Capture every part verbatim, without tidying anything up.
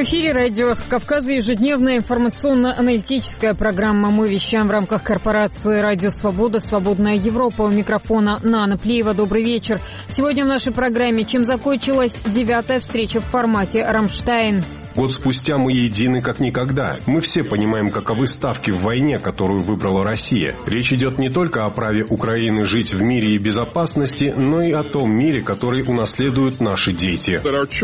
эфире радио Кавказа, ежедневная информационно-аналитическая программа. Мы вещаем в рамках корпорации «Радио Свобода», «Свободная Европа». У микрофона Нана Плиева. Добрый вечер. Сегодня в нашей программе чем закончилась девятая встреча в формате «Рамштайн». Год спустя мы едины как никогда. Мы все понимаем, каковы ставки в войне, которую выбрала Россия. Речь идет не только о праве Украины жить в мире и безопасности, но и о том мире, который унаследуют наши дети.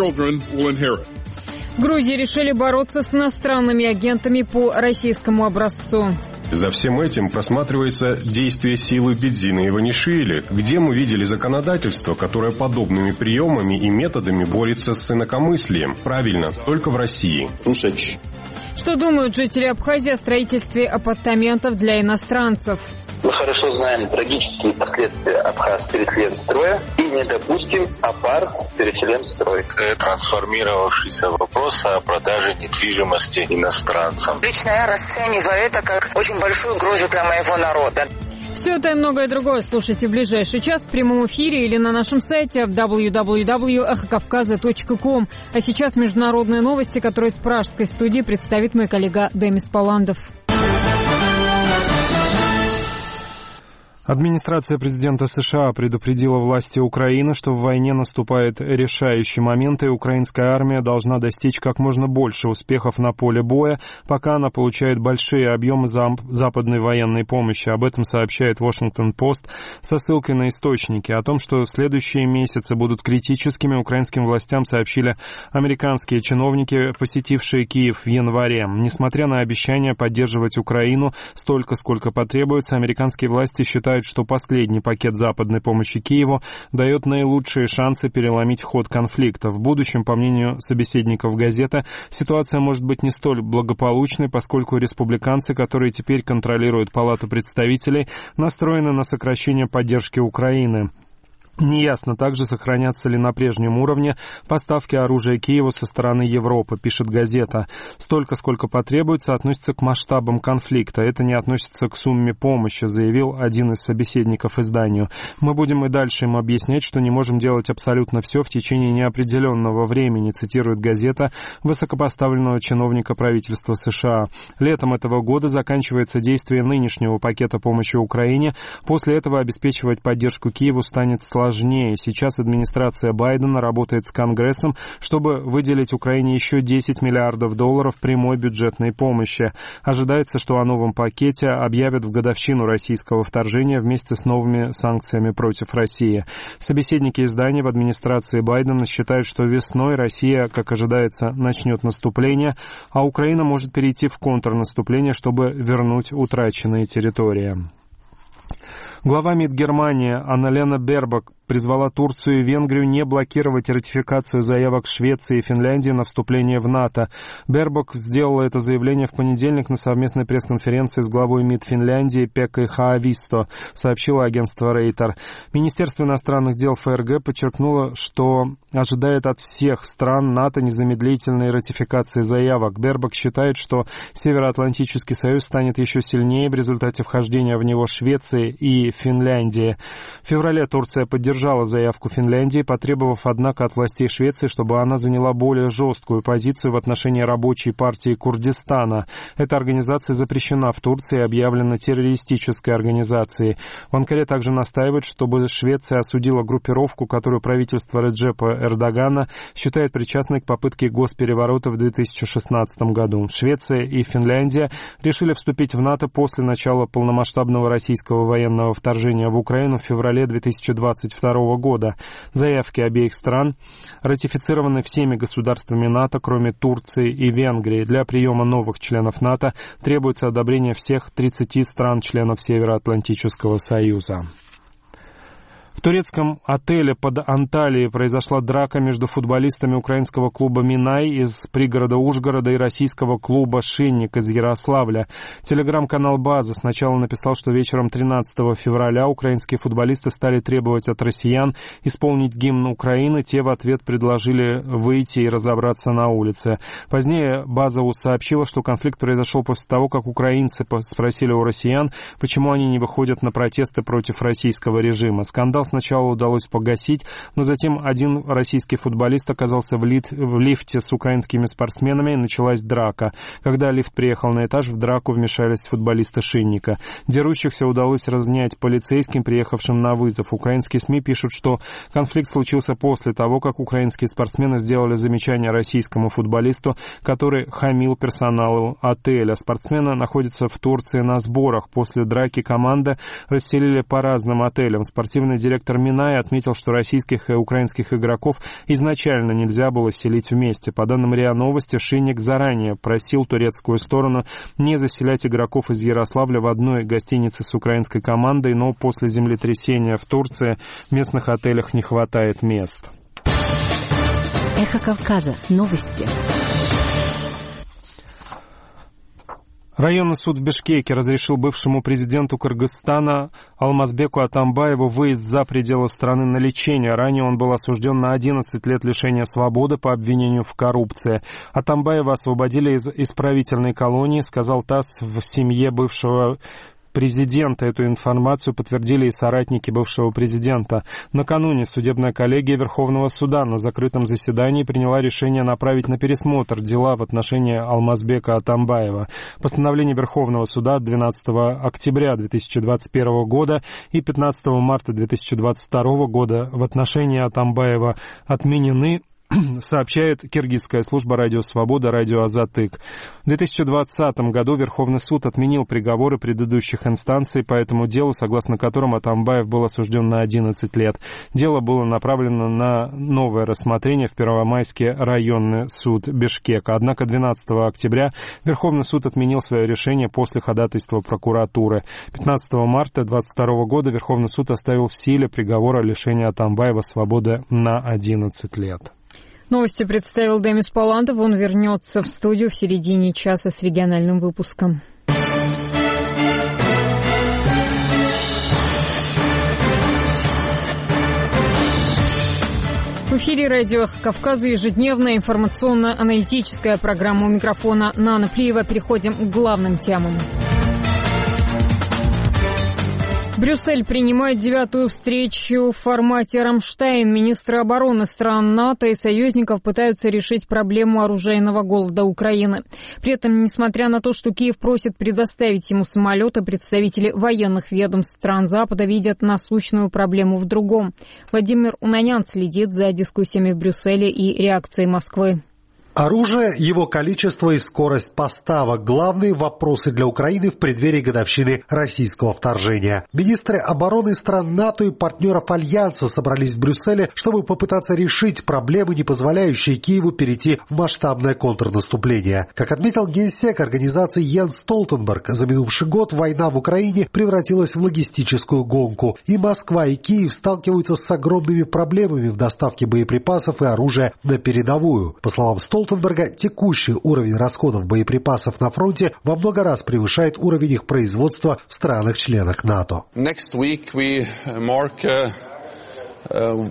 В Грузии решили бороться с иностранными агентами по российскому образцу. За всем этим просматривается действие силы Бедзина Иванишвили, где мы видели законодательство, которое подобными приемами и методами борется с инакомыслием. Правильно, только в России. Что думают жители Абхазии о строительстве апартаментов для иностранцев? Мы хорошо знаем трагические последствия Абхаз-Переселенстроя и не допустим Апар-Переселенстрой. Трансформировавшийся вопрос о продаже недвижимости иностранцам. Лично я расцениваю это как очень большую угрозу для моего народа. Все это и многое другое слушайте в ближайший час в прямом эфире или на нашем сайте дабл ю дабл ю дабл ю точка эхо кавказа точка ком. А сейчас международные новости, которые из пражской студии представит мой коллега Демис Паландов. Администрация президента США предупредила власти Украины, что в войне наступает решающий момент, и украинская армия должна достичь как можно больше успехов на поле боя, пока она получает большие объемы западной военной помощи. Об этом сообщает Washington-Post со ссылкой на источники. О том, что следующие месяцы будут критическими, украинским властям сообщили американские чиновники, посетившие Киев в январе. Несмотря на обещание поддерживать Украину столько, сколько потребуется, американские власти считают, что последний пакет западной помощи Киеву дает наилучшие шансы переломить ход конфликта. В будущем, по мнению собеседников газеты, ситуация может быть не столь благополучной, поскольку республиканцы, которые теперь контролируют Палату представителей, настроены на сокращение поддержки Украины. Неясно также, сохранятся ли на прежнем уровне поставки оружия Киеву со стороны Европы, пишет газета. Столько, сколько потребуется, относится к масштабам конфликта. Это не относится к сумме помощи, заявил один из собеседников изданию. Мы будем и дальше им объяснять, что не можем делать абсолютно все в течение неопределенного времени, цитирует газета высокопоставленного чиновника правительства США. Летом этого года заканчивается действие нынешнего пакета помощи Украине. После этого обеспечивать поддержку Киеву станет сложнее. Сложнее. Сейчас администрация Байдена работает с Конгрессом, чтобы выделить Украине еще десять миллиардов долларов прямой бюджетной помощи. Ожидается, что о новом пакете объявят в годовщину российского вторжения вместе с новыми санкциями против России. Собеседники издания в администрации Байдена считают, что весной Россия, как ожидается, начнет наступление, а Украина может перейти в контрнаступление, чтобы вернуть утраченные территории. Глава МИД Германии Анна-Лена Бербок призвала Турцию и Венгрию не блокировать ратификацию заявок Швеции и Финляндии на вступление в НАТО. Бербок сделала это заявление в понедельник на совместной пресс-конференции с главой МИД Финляндии Пеккой Хааvisто, сообщило агентство Рейтер. Министерство иностранных дел ФРГ подчеркнуло, что ожидает от всех стран НАТО незамедлительной ратификации заявок. Бербок считает, что Североатлантический союз станет еще сильнее в результате вхождения в него Швеции и Финляндии. В феврале Турция поддержала заявку Финляндии, потребовав, однако, от властей Швеции, чтобы она заняла более жесткую позицию в отношении рабочей партии Курдистана. Эта организация запрещена в Турции и объявлена террористической организацией. В Анкаре также настаивают, чтобы Швеция осудила группировку, которую правительство Реджепа Эрдогана считает причастной к попытке госпереворота в две тысячи шестнадцатом году. Швеция и Финляндия решили вступить в НАТО после начала полномасштабного российского военного вторжения в Украину в феврале две тысячи двадцать второго года. Заявки обеих стран ратифицированы всеми государствами НАТО, кроме Турции и Венгрии. Для приема новых членов НАТО требуется одобрение всех тридцати стран-членов Североатлантического союза. В турецком отеле под Анталией произошла драка между футболистами украинского клуба «Минай» из пригорода Ужгорода и российского клуба «Шинник» из Ярославля. Телеграм-канал «База» сначала написал, что вечером тринадцатого февраля украинские футболисты стали требовать от россиян исполнить гимн Украины. Те в ответ предложили выйти и разобраться на улице. Позднее «База» сообщила, что конфликт произошел после того, как украинцы спросили у россиян, почему они не выходят на протесты против российского режима. Скандал сначала удалось погасить, но затем один российский футболист оказался в, лит... в лифте с украинскими спортсменами, и началась драка. Когда лифт приехал на этаж, в драку вмешались футболисты Шинника. Дерущихся удалось разнять полицейским, приехавшим на вызов. Украинские СМИ пишут, что конфликт случился после того, как украинские спортсмены сделали замечание российскому футболисту, который хамил персоналу отеля. Спортсмены находятся в Турции на сборах. После драки команды расселили по разным отелям. Спортивный директор Минай отметил, что российских и украинских игроков изначально нельзя было селить вместе. По данным РИА Новости, Шинник заранее просил турецкую сторону не заселять игроков из Ярославля в одной гостинице с украинской командой, но после землетрясения в Турции в местных отелях не хватает мест. Эхо Кавказа. Новости. Районный суд в Бишкеке разрешил бывшему президенту Кыргызстана Алмазбеку Атамбаеву выезд за пределы страны на лечение. Ранее он был осужден на одиннадцать лет лишения свободы по обвинению в коррупции. Атамбаева освободили из исправительной колонии, сказал ТАСС, в семье бывшего президента. Эту информацию подтвердили и соратники бывшего президента. Накануне судебная коллегия Верховного суда на закрытом заседании приняла решение направить на пересмотр дела в отношении Алмазбека Атамбаева. Постановление Верховного суда от двенадцатого октября две тысячи двадцать первого года и пятнадцатого марта две тысячи двадцать второго года в отношении Атамбаева отменены, сообщает киргизская служба «Радио Свобода», «Радио Азатык». В две тысячи двадцатом году Верховный суд отменил приговоры предыдущих инстанций по этому делу, согласно которым Атамбаев был осужден на одиннадцать лет. Дело было направлено на новое рассмотрение в Первомайский районный суд Бишкека. Однако двенадцатого октября Верховный суд отменил свое решение после ходатайства прокуратуры. пятнадцатого марта две тысячи двадцать второго года Верховный суд оставил в силе приговор о лишении Атамбаева свободы на одиннадцать лет. Новости представил Демис Палантов. Он вернется в студию в середине часа с региональным выпуском. В эфире радио «Эхо Кавказа», ежедневная информационно-аналитическая программа. У микрофона Нана Плиева. Переходим к главным темам. Брюссель принимает девятую встречу в формате «Рамштайн». Министры обороны стран НАТО и союзников пытаются решить проблему оружейного голода Украины. При этом, несмотря на то, что Киев просит предоставить ему самолеты, представители военных ведомств стран Запада видят насущную проблему в другом. Владимир Унанян следит за дискуссиями в Брюсселе и реакцией Москвы. Оружие, его количество и скорость поставок – главные вопросы для Украины в преддверии годовщины российского вторжения. Министры обороны стран НАТО и партнеров Альянса собрались в Брюсселе, чтобы попытаться решить проблемы, не позволяющие Киеву перейти в масштабное контрнаступление. Как отметил генсек организации Йенс Столтенберг, за минувший год война в Украине превратилась в логистическую гонку. И Москва, и Киев сталкиваются с огромными проблемами в доставке боеприпасов и оружия на передовую. По словам Столтенберга, текущий уровень расходов боеприпасов на фронте во много раз превышает уровень их производства в странах-членах НАТО. Next week we mark uh... На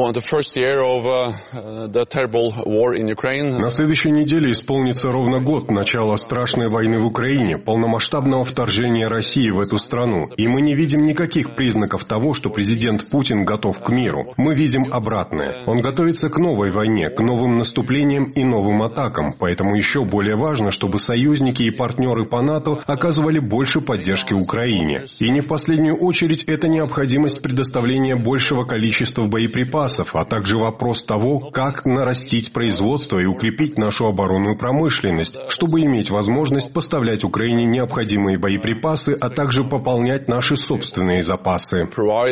следующей неделе исполнится ровно год начала страшной войны в Украине, полномасштабного вторжения России в эту страну. И мы не видим никаких признаков того, что президент Путин готов к миру. Мы видим обратное. Он готовится к новой войне, к новым наступлениям и новым атакам. Поэтому еще более важно, чтобы союзники и партнеры по НАТО оказывали больше поддержки Украине. И не в последнюю очередь это необходимость предоставления большего количества боеприпасов, а также вопрос того, как нарастить производство и укрепить нашу оборонную промышленность, чтобы иметь возможность поставлять Украине необходимые боеприпасы, а также пополнять наши собственные запасы.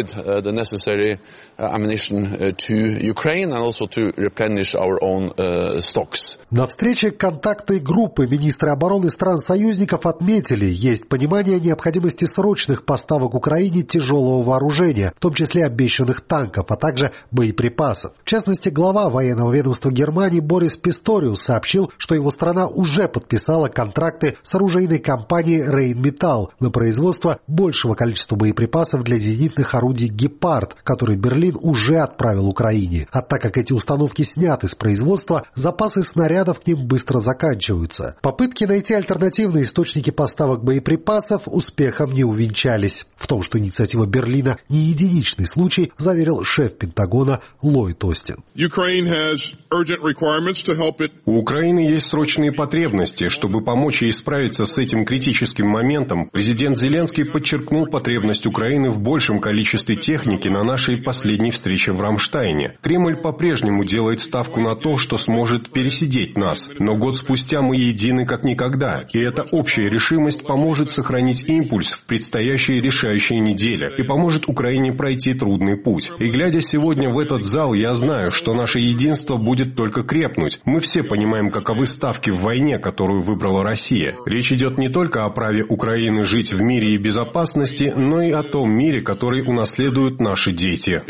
На встрече контактной группы министры обороны стран-союзников отметили, есть понимание необходимости срочных поставок Украине тяжелого вооружения, в том числе обещанных танков. союзников, а также боеприпасов. В частности, глава военного ведомства Германии Борис Писториус сообщил, что его страна уже подписала контракты с оружейной компанией Rheinmetall на производство большего количества боеприпасов для зенитных орудий «Гепард», которые Берлин уже отправил Украине. А так как эти установки сняты с производства, запасы снарядов к ним быстро заканчиваются. Попытки найти альтернативные источники поставок боеприпасов успехом не увенчались. В том, что инициатива Берлина не единичный случай, заверил шеф Пентагона Ллойд Остин. У Украины есть срочные потребности. Чтобы помочь ей справиться с этим критическим моментом, президент Зеленский подчеркнул потребность Украины в большем количестве техники на нашей последней встрече в Рамштайне. Кремль по-прежнему делает ставку на то, что сможет пересидеть нас. Но год спустя мы едины как никогда. И эта общая решимость поможет сохранить импульс в предстоящие решающие недели и поможет Украине пройти трудный путь. И глядя сегодня в этот зал, я знаю, что наше единство будет только крепнуть. Мы все понимаем, каковы ставки в войне, которую выбрала Россия. Речь идет не только о праве Украины жить в мире и безопасности, но и о том мире, который унаследуют наши дети.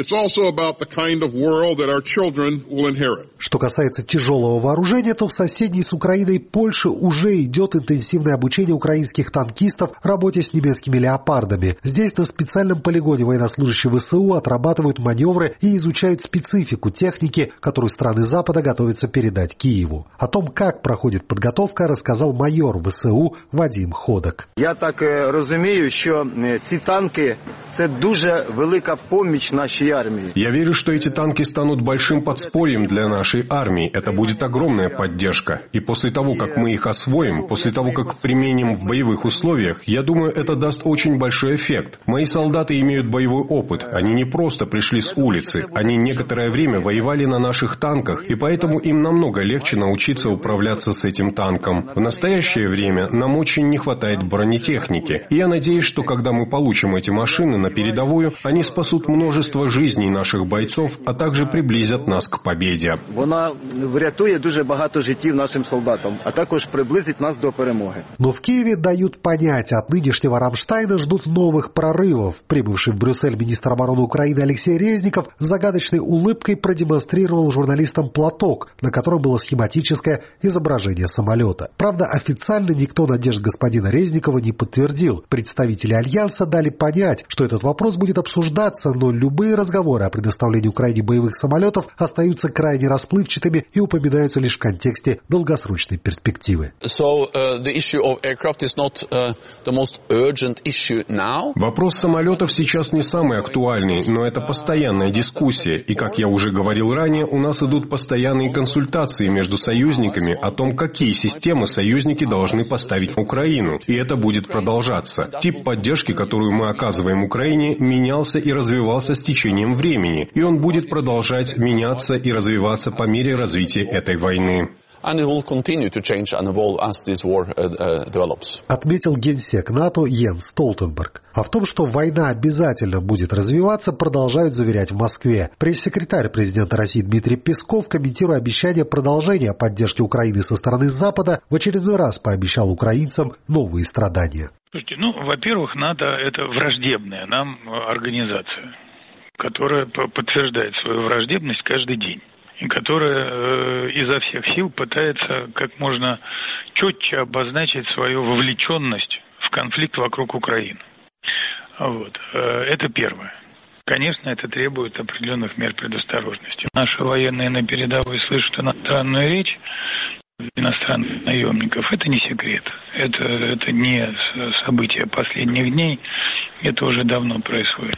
Что касается тяжелого вооружения, то в соседней с Украиной Польше уже идет интенсивное обучение украинских танкистов работе с немецкими «Леопардами». Здесь на специальном полигоне военнослужащие ВСУ отрабатывают маневры и изучают специфику техники, которую страны Запада готовятся передать Киеву. О том, как проходит подготовка, рассказал майор ВСУ Вадим Ходок. Я так розумію, що ці танки – це дуже велика помощь нашей армии. Я верю, что эти танки станут большим подспорьем для нашей армии. Это будет огромная поддержка. И после того, как мы их освоим, после того, как применим в боевых условиях, я думаю, это даст очень большой эффект. Мои солдаты имеют боевой опыт. Они не просто пришли с улицы. Они некоторое время воевали на наших танках, и поэтому им намного легче научиться управляться с этим танком. В настоящее время нам очень не хватает бронетехники. И я надеюсь, что когда мы получим эти машины на передовую, они спасут множество жизней наших бойцов, а также приблизят нас к победе. Вона врятує дуже багато життів нашим солдатам, а також приблизить нас до перемоги. Но в Киеве дают понять, от нынешнего Рамштайна ждут новых прорывов. Прибывший в Брюссель министр обороны Украины Алексей Резников с загадочной улыбкой продемонстрировал журналистам платок, на котором было схематическое изображение самолета. Правда, официально никто надежд господина Резникова не подтвердил. Представители Альянса дали понять, что этот вопрос будет обсуждаться, но любые разговоры о предоставлении Украине боевых самолетов остаются крайне расплывчатыми и упоминаются лишь в контексте долгосрочной перспективы. So, uh, the issue of aircraft is not uh, the most urgent issue now. Вопрос самолетов сейчас не самый актуальный, но это постоянная дискуссия. И, как я уже говорил ранее, у нас идут постоянные консультации между союзниками о том, какие системы союзники должны поставить на Украину. И это будет продолжаться. Тип поддержки, которую мы оказываем Украине, менялся и развивался с течением времени. И он будет продолжать меняться и развиваться по мере развития этой войны. And it will continue to change and evolve as this war uh, uh, develops. Отметил генсек НАТО Йенс Столтенберг. А в том, что война обязательно будет развиваться, продолжают заверять в Москве. Пресс-секретарь президента России Дмитрий Песков, комментируя обещание продолжения поддержки Украины со стороны Запада, в очередной раз пообещал украинцам новые страдания. Слушайте, ну, во-первых, НАТО – это враждебная нам организация, которая подтверждает свою враждебность каждый день. И которая э, изо всех сил пытается как можно четче обозначить свою вовлеченность в конфликт вокруг Украины. Вот. Это первое. Конечно, это требует определенных мер предосторожности. Наши военные на передовой слышат иностранную речь иностранных наемников. Это не секрет. Это, это не событие последних дней. Это уже давно происходит.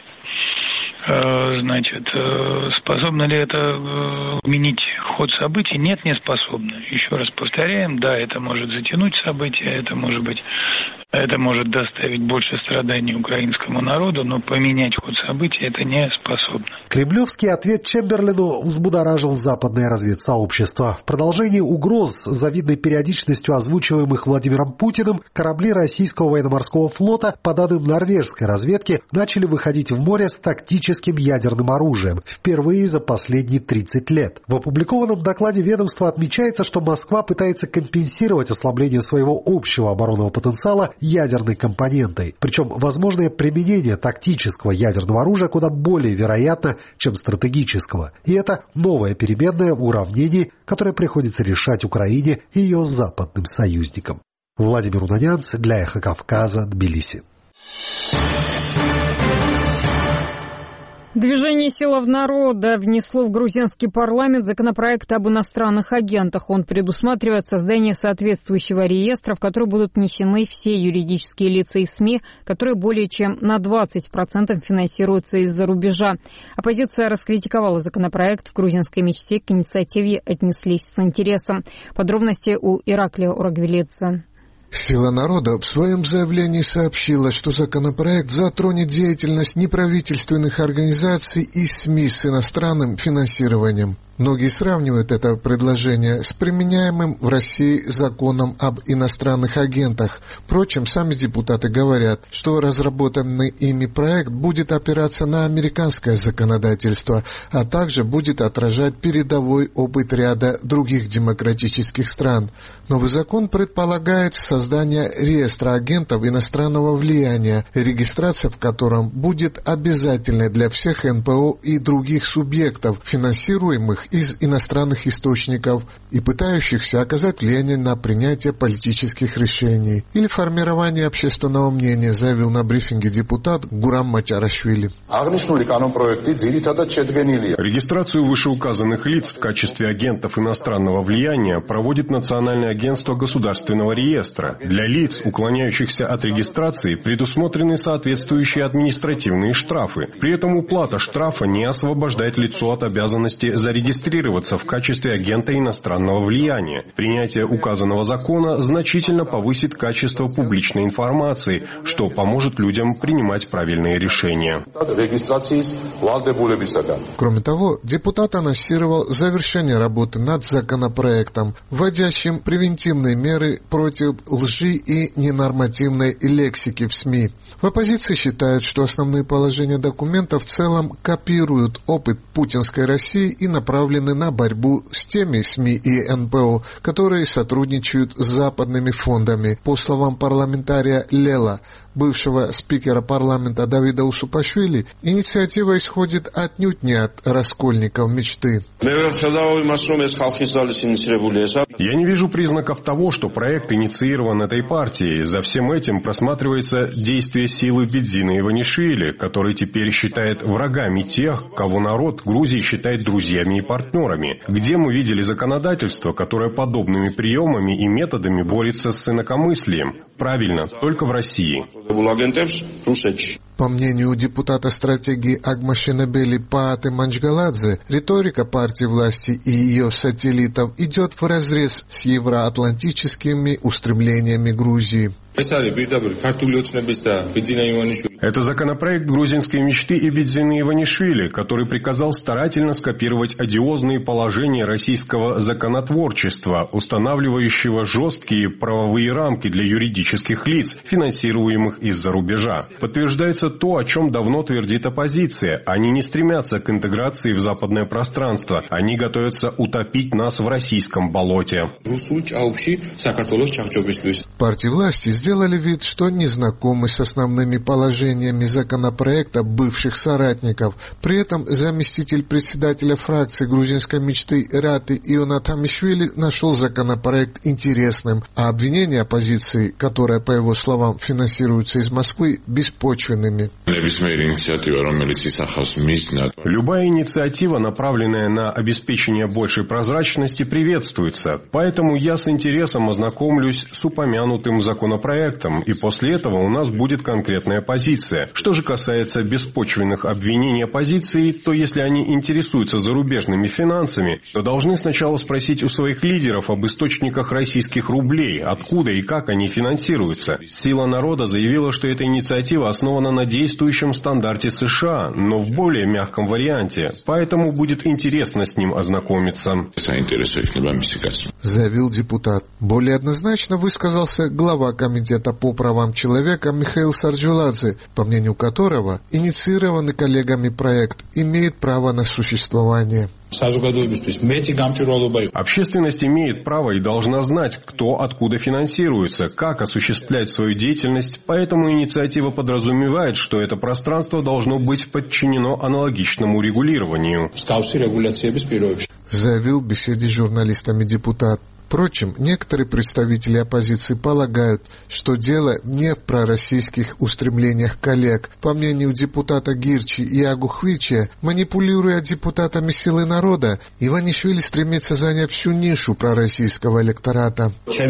Значит, способно ли это изменить ход событий? Нет, не способно. Еще раз повторяем, да, это может затянуть события, это может быть, это может доставить больше страданий украинскому народу, но поменять ход событий это не способно. Кремлевский ответ Чемберлену взбудоражил западное разведсообщество. В продолжении угроз, с завидной периодичностью озвучиваемых Владимиром Путиным, корабли российского военно-морского флота, по данным норвежской разведки, начали выходить в море с тактическим ядерным оружием впервые за последние тридцать лет. В опубликованном докладе ведомства отмечается, что Москва пытается компенсировать ослабление своего общего оборонного потенциала ядерной компонентой. Причем возможное применение тактического ядерного оружия куда более вероятно, чем стратегического. И это новая переменная в уравнении, которое приходится решать Украине и ее западным союзникам. Владимир Унанянц для Эхо Кавказа, Тбилиси. Движение «Сила народа» внесло в грузинский парламент законопроект об иностранных агентах. Он предусматривает создание соответствующего реестра, в который будут внесены все юридические лица и СМИ, которые более чем на двадцать процентов финансируются из-за рубежа. Оппозиция раскритиковала законопроект. В грузинской мечте к инициативе отнеслись с интересом. Подробности у Ираклия Урагвелидзе. «Сила народа» в своем заявлении сообщила, что законопроект затронет деятельность неправительственных организаций и СМИ с иностранным финансированием. Многие сравнивают это предложение с применяемым в России законом об иностранных агентах. Впрочем, сами депутаты говорят, что разработанный ими проект будет опираться на американское законодательство, а также будет отражать передовой опыт ряда других демократических стран. Новый закон предполагает создание реестра агентов иностранного влияния, регистрация в котором будет обязательной для всех эн пэ о и других субъектов, финансируемых из иностранных источников и пытающихся оказать влияние на принятие политических решений или формирование общественного мнения, заявил на брифинге депутат Гурам Мачарашвили. Регистрацию вышеуказанных лиц в качестве агентов иностранного влияния проводит Национальное агентство государственного реестра. Для лиц, уклоняющихся от регистрации, предусмотрены соответствующие административные штрафы. При этом уплата штрафа не освобождает лицо от обязанности зарегистрироваться регистрироваться в качестве агента иностранного влияния. Принятие указанного закона значительно повысит качество публичной информации, что поможет людям принимать правильные решения. Кроме того, депутат анонсировал завершение работы над законопроектом, вводящим превентивные меры против лжи и ненормативной лексики в СМИ. В оппозиции считают, что основные положения документа в целом копируют опыт путинской России и направлены на борьбу с теми СМИ и эн пэ о, которые сотрудничают с западными фондами. По словам парламентария Лела, бывшего спикера парламента Давида Усупашвили, инициатива исходит отнюдь не от раскольников мечты. Я не вижу признаков того, что проект инициирован этой партией. За всем этим просматривается действие силы Бедзина Иванишвили, который теперь считает врагами тех, кого народ Грузии считает друзьями и партнерами. Где мы видели законодательство, которое подобными приемами и методами борется с инакомыслием? Правильно, только в России. По мнению депутата стратегии Агмашинабели Пааты Манчгаладзе, риторика партии власти и ее сателлитов идет вразрез с евроатлантическими устремлениями Грузии. Это законопроект грузинской мечты и Бедзина Иванишвили, который приказал старательно скопировать одиозные положения российского законотворчества, устанавливающего жесткие правовые рамки для юридических лиц, финансируемых из-за рубежа. Подтверждается то, о чем давно твердит оппозиция. Они не стремятся к интеграции в западное пространство. Они готовятся утопить нас в российском болоте. Партии власти сделали вид, что не знакомы с основными положениями законопроекта бывших соратников. При этом заместитель председателя фракции грузинской мечты Раты Ионат Хамишвили нашел законопроект интересным, а обвинения оппозиции, которые, по его словам, финансируются из Москвы, беспочвенными. Любая инициатива, направленная на обеспечение большей прозрачности, приветствуется. Поэтому я с интересом ознакомлюсь с упомянутым законопроектом, и после этого у нас будет конкретная позиция. Что же касается беспочвенных обвинений оппозиции, то если они интересуются зарубежными финансами, то должны сначала спросить у своих лидеров об источниках российских рублей, откуда и как они финансируются. Сила народа заявила, что эта инициатива основана на действующем стандарте США, но в более мягком варианте, поэтому будет интересно с ним ознакомиться. Заявил депутат. Более однозначно высказался глава комитета комитета по правам человека Михаил Сарджуладзе, по мнению которого инициированный коллегами проект имеет право на существование. Общественность имеет право и должна знать, кто откуда финансируется, как осуществлять свою деятельность, поэтому инициатива подразумевает, что это пространство должно быть подчинено аналогичному регулированию. Заявил в беседе с журналистами депутат. Впрочем, некоторые представители оппозиции полагают, что дело не в пророссийских устремлениях коллег. По мнению депутата Гирчи и Агухвича, манипулируя депутатами «Силы народа», Иванишвили стремится занять всю нишу пророссийского электората.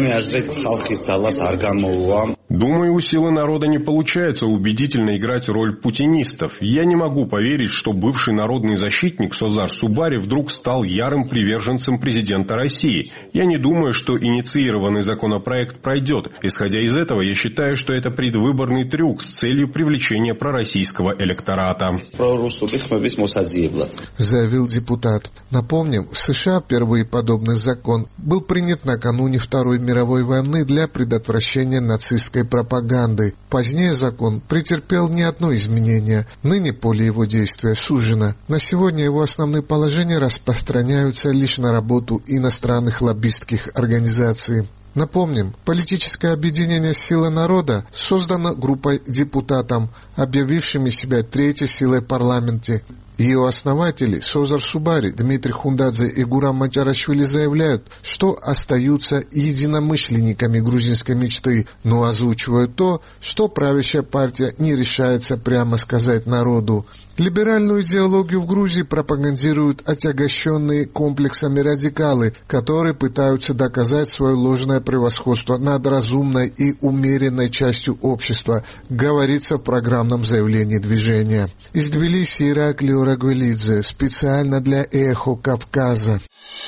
Думаю, у «Силы народа» не получается убедительно играть роль путинистов. Я не могу поверить, что бывший народный защитник Созар Субари вдруг стал ярым приверженцем президента России. Я не думаю, что инициированный законопроект пройдет. Исходя из этого, я считаю, что это предвыборный трюк с целью привлечения пророссийского электората. Заявил депутат. Напомним, в США впервые подобный закон был принят накануне Второй мировой войны для предотвращения нацистской пропаганды. Позднее закон претерпел не одно изменение. Ныне поле его действия сужено. На сегодня его основные положения распространяются лишь на работу иностранных лоббистских организаций. Напомним, политическое объединение «Сила народа» создано группой депутатов, объявившими себя третьей силой в парламенте. Ее основатели Созар Субари, Дмитрий Хундадзе и Гурам Маджарашвили заявляют, что остаются единомышленниками грузинской мечты, но озвучивают то, что правящая партия не решается прямо сказать народу. Либеральную идеологию в Грузии пропагандируют отягощенные комплексами радикалы, которые пытаются доказать свое ложное превосходство над разумной и умеренной частью общества, говорится в программном заявлении движения. Из Тбилиси Ираклий Рагвелидзе, специально для «Эхо Кавказа».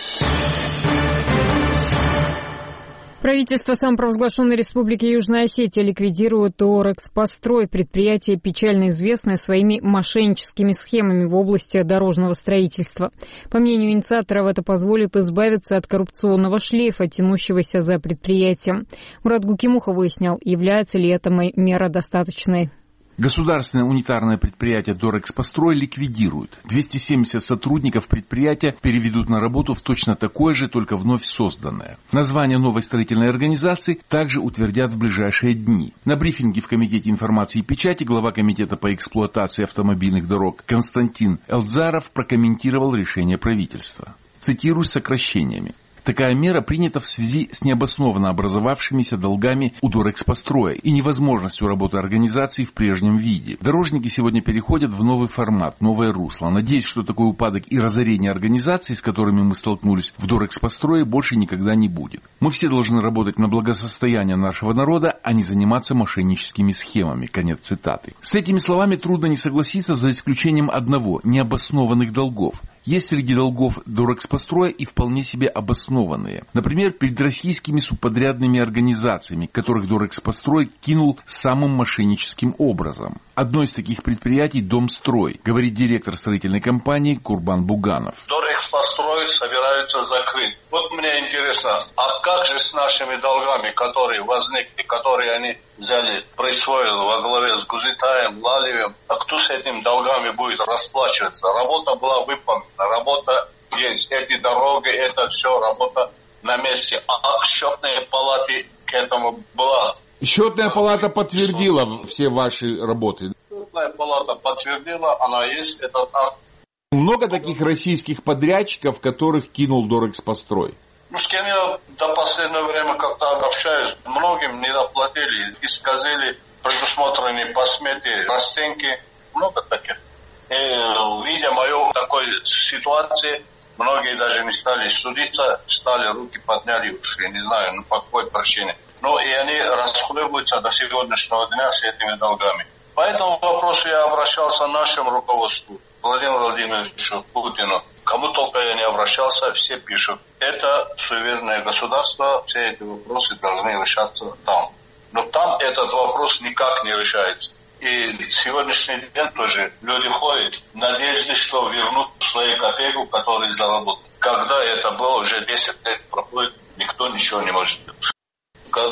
Правительство самопровозглашенной Республики Южная Осетия ликвидирует Орекспострой, предприятие, печально известное своими мошенническими схемами в области дорожного строительства. По мнению инициаторов, это позволит избавиться от коррупционного шлейфа, тянущегося за предприятием. Мурат Гукимухов выяснял, является ли эта мера достаточной. Государственное унитарное предприятие «Дорекспострой» ликвидируют. двести семьдесят сотрудников предприятия переведут на работу в точно такое же, только вновь созданное. Название новой строительной организации также утвердят в ближайшие дни. На брифинге в Комитете информации и печати глава Комитета по эксплуатации автомобильных дорог Константин Элдзаров прокомментировал решение правительства. Цитирую сокращениями. Такая мера принята в связи с необоснованно образовавшимися долгами у Дорекспостроя и невозможностью работы организации в прежнем виде. Дорожники сегодня переходят в новый формат, новое русло. Надеюсь, что такой упадок и разорение организаций, с которыми мы столкнулись в Дорекспострое, больше никогда не будет. Мы все должны работать на благосостояние нашего народа, а не заниматься мошенническими схемами. Конец цитаты. С этими словами трудно не согласиться, за исключением одного – необоснованных долгов. Есть среди долгов Дорекспостроя и вполне себе обоснованные. Например, перед российскими субподрядными организациями, которых Дорекспострой кинул самым мошенническим образом. Одно из таких предприятий – Домстрой, говорит директор строительной компании Курбан Буганов. Дорекспострой собираются закрыть. Вот мне интересно, а как же с нашими долгами, которые возникли, которые они взяли, присвоили во главе с Гузитаем, Лалиевым, а кто с этими долгами будет расплачиваться? Работа была выполнена, работа есть, эти дороги, это все, работа на месте. А счетные палаты к этому была. Счетная палата подтвердила все ваши работы. Счетная палата подтвердила, она есть, это так. Много таких российских подрядчиков, которых кинул Дорекспострой? Ну, с кем я до последнего времени как-то общаюсь, многим не доплатили и сказали предусмотренные по смете расценки, много таких. И видя мою такой ситуации, многие даже не стали судиться, стали руки подняли уши, не знаю, ну по какой причине. Ну и они расхлебываются до сегодняшнего дня с этими долгами. По этому вопросу я обращался к нашему руководству, Владимиру Владимировичу Путину. Кому только я не обращался, все пишут. Это суверенное государство, все эти вопросы должны решаться там. Но там этот вопрос никак не решается. И сегодняшний день тоже люди ходят в надежде, что вернут свою копейку, которую заработали. Когда это было, уже десять лет проходит, никто ничего не может делать. Когда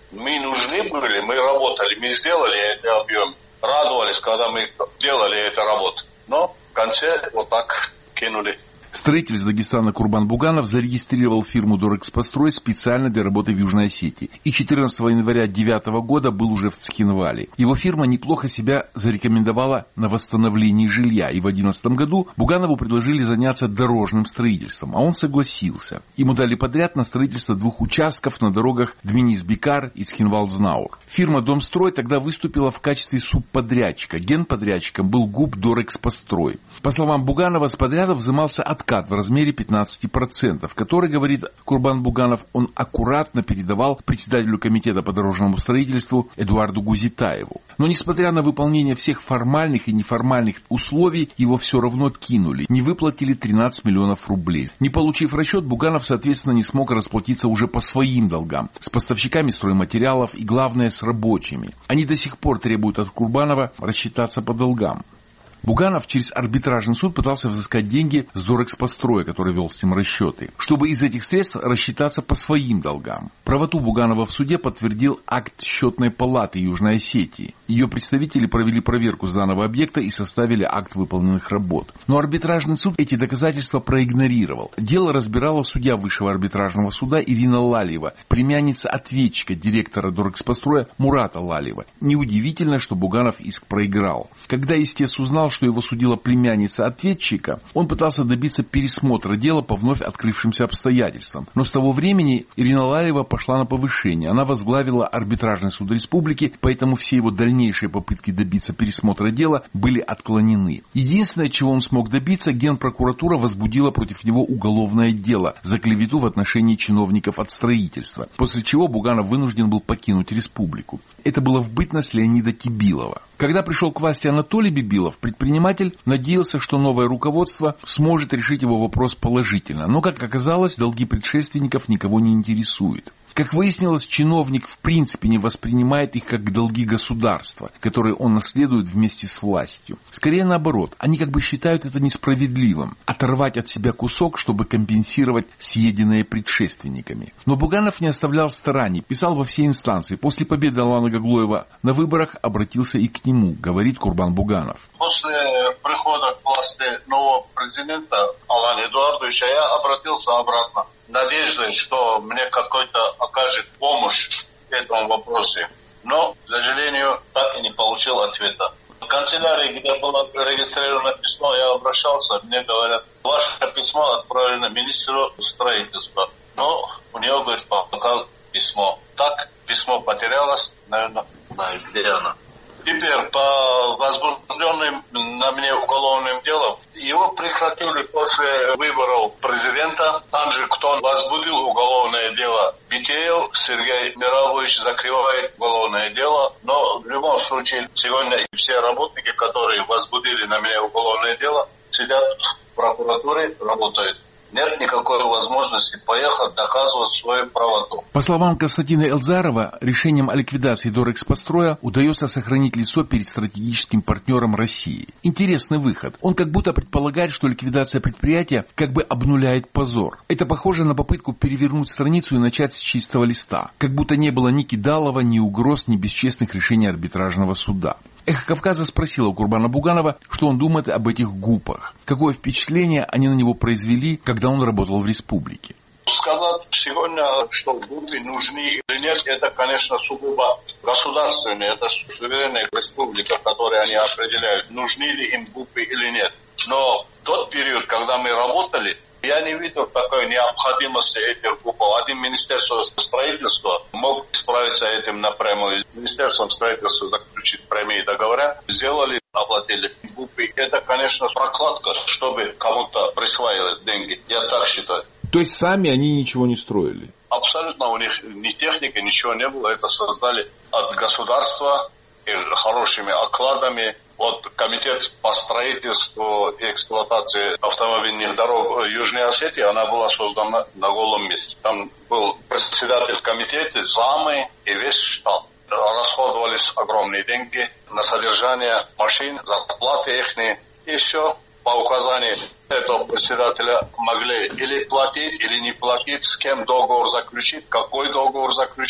Мы нужны были, мы работали, мы сделали этот объем. Радовались, когда мы делали эту работу. Но в конце вот так кинули. Строитель из Дагестана Курбан Буганов зарегистрировал фирму «Дорэкспострой» специально для работы в Южной Осетии. И четырнадцатого января две тысячи девятого года был уже в Цхинвале. Его фирма неплохо себя зарекомендовала на восстановлении жилья. И в две тысячи одиннадцатом году Буганову предложили заняться дорожным строительством. А он согласился. Ему дали подряд на строительство двух участков на дорогах Двинис-Бикар и Цхинвал-Знаур. Фирма «Домстрой» тогда выступила в качестве субподрядчика. Генподрядчиком был ГУП «Дорэкспострой». По словам Буганова, с подрядов взимался откат в размере пятнадцать процентов, который, говорит Курбан Буганов, он аккуратно передавал председателю комитета по дорожному строительству Эдуарду Гузитаеву. Но несмотря на выполнение всех формальных и неформальных условий, его все равно кинули. Не выплатили тринадцать миллионов рублей. Не получив расчет, Буганов, соответственно, не смог расплатиться уже по своим долгам. С поставщиками стройматериалов и, главное, с рабочими. Они до сих пор требуют от Курбанова рассчитаться по долгам. Буганов через арбитражный суд пытался взыскать деньги с Дорэкспостроя, который вел с ним расчеты, чтобы из этих средств рассчитаться по своим долгам. Правоту Буганова в суде подтвердил акт счетной палаты Южной Осетии. Ее представители провели проверку данного объекта и составили акт выполненных работ. Но арбитражный суд эти доказательства проигнорировал. Дело разбирала судья Высшего арбитражного суда Ирина Лалиева, племянница ответчика директора Дорэкспостроя Мурата Лалиева. Неудивительно, что Буганов иск проиграл. Когда истец узнал, что его судила племянница ответчика, он пытался добиться пересмотра дела по вновь открывшимся обстоятельствам. Но с того времени Ирина Лалиева пошла на повышение. Она возглавила арбитражный суд республики, поэтому все его дальнейшие попытки добиться пересмотра дела были отклонены. Единственное, чего он смог добиться, Генпрокуратура возбудила против него уголовное дело за клевету в отношении чиновников от строительства, после чего Буганов вынужден был покинуть республику. Это было в бытность Леонида Кибилова. Когда пришел к власти Анатолий Бибилов, предприниматель надеялся, что новое руководство сможет решить его вопрос положительно. Но, как оказалось, долги предшественников никого не интересуют. Как выяснилось, чиновник в принципе не воспринимает их как долги государства, которые он наследует вместе с властью. Скорее наоборот, они как бы считают это несправедливым, оторвать от себя кусок, чтобы компенсировать съеденное предшественниками. Но Буганов не оставлял стараний, писал во все инстанции. После победы Алана Гаглоева на выборах обратился и к нему, говорит Курбан Буганов. После прихода к власти нового президента Алана Эдуардовича я обратился обратно. Надеждой, что мне какой-то окажет помощь в этом вопросе. Но, к сожалению, так и не получил ответа. В канцелярии, где было регистрировано письмо, я обращался, мне говорят, ваше письмо отправлено министру строительства. Но у него, говорит, пока письмо. Так, письмо потерялось, наверное, знаю, где оно. Теперь по возбужденным на мне уголовным делам, его прекратили после выборов президента. Там же, кто возбудил уголовное дело, Битеев Сергей Мирович закрывает уголовное дело. Но в любом случае, сегодня все работники, которые возбудили на меня уголовное дело, сидят в прокуратуре, работают. Нет никакой возможности поехать доказывать свою правоту. По словам Константина Эльзарова, решением о ликвидации Дорэкспостроя удается сохранить лицо перед стратегическим партнером России. Интересный выход. Он как будто предполагает, что ликвидация предприятия как бы обнуляет позор. Это похоже на попытку перевернуть страницу и начать с чистого листа. Как будто не было ни кидалова, ни угроз, ни бесчестных решений арбитражного суда. Эхо Кавказа спросила у Курбана Буганова, что он думает об этих ГУПах. Какое впечатление они на него произвели, когда он работал в республике. Сказать сегодня, что ГУПы нужны или нет, это, конечно, сугубо государственные, это суверенная республика, которую они определяют, нужны ли им ГУПы или нет. Но в тот период, когда мы работали, я не видел такой необходимости этих ГУПов. Один Министерство строительства мог справиться этим напрямую. Министерство строительства заключить прямые договора, сделали, оплатили ГУПы. Это, конечно, прокладка, чтобы кому-то присваивать деньги. Я так считаю. То есть сами они ничего не строили? Абсолютно у них ни техники, ничего не было. Это создали от государства и хорошими окладами. Вот комитет по строительству и эксплуатации автомобильных дорог Южной Осетии, она была создана на голом месте. Там был председатель комитета, замы и весь штат. Расходовались огромные деньги на содержание машин, зарплаты их, и все по указанию этого председателя могли или платить, или не платить, с кем договор заключить, какой договор заключить.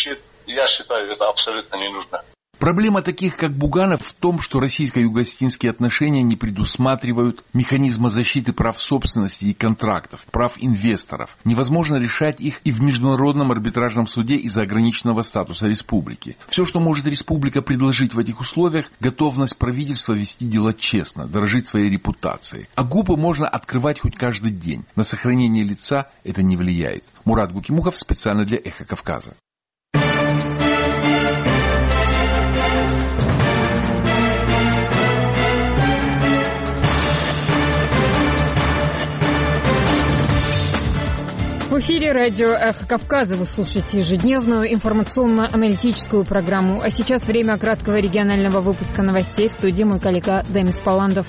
я считаю, это абсолютно не нужно. Проблема таких, как Буганов, в том, что российско-юго-осетинские отношения не предусматривают механизма защиты прав собственности и контрактов, прав инвесторов. Невозможно решать их и в Международном арбитражном суде из-за ограниченного статуса республики. Все, что может республика предложить в этих условиях, готовность правительства вести дела честно, дорожить своей репутацией. А ГУПы можно открывать хоть каждый день. На сохранение лица это не влияет. Мурат Гукимухов специально для «Эхо Кавказа». В эфире радио «Эхо Кавказа». Вы слушаете ежедневную информационно-аналитическую программу. А сейчас время краткого регионального выпуска новостей. В студии мой коллега Демис Паландов.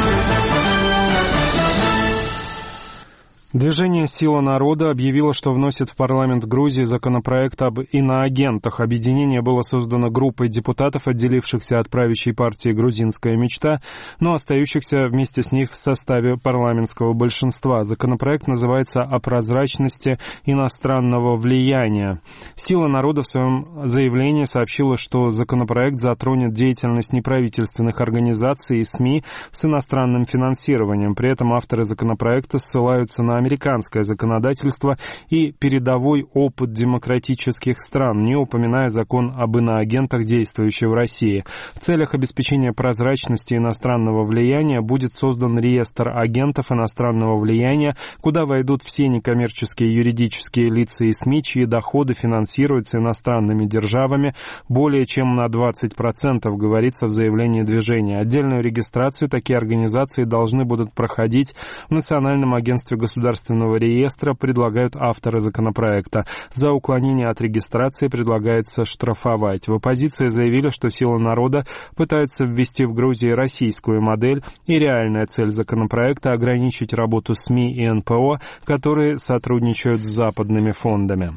Движение «Сила народа» объявило, что вносит в парламент Грузии законопроект об иноагентах. Объединение было создано группой депутатов, отделившихся от правящей партии «Грузинская мечта», но остающихся вместе с них в составе парламентского большинства. Законопроект называется «О прозрачности иностранного влияния». «Сила народа» в своем заявлении сообщила, что законопроект затронет деятельность неправительственных организаций и СМИ с иностранным финансированием. При этом авторы законопроекта ссылаются на американское законодательство и передовой опыт демократических стран, не упоминая закон об иноагентах, действующий в России. В целях обеспечения прозрачности иностранного влияния будет создан реестр агентов иностранного влияния, куда войдут все некоммерческие юридические лица и СМИ, чьи доходы финансируются иностранными державами более чем на двадцать процентов, говорится в заявлении движения. Отдельную регистрацию такие организации должны будут проходить в Национальном агентстве государственного Государственного реестра, предлагают авторы законопроекта. За уклонение от регистрации предлагается штрафовать. В оппозиции заявили, что «Сила народа» пытается ввести в Грузии российскую модель, и реальная цель законопроекта — ограничить работу СМИ и эн пэ о, которые сотрудничают с западными фондами.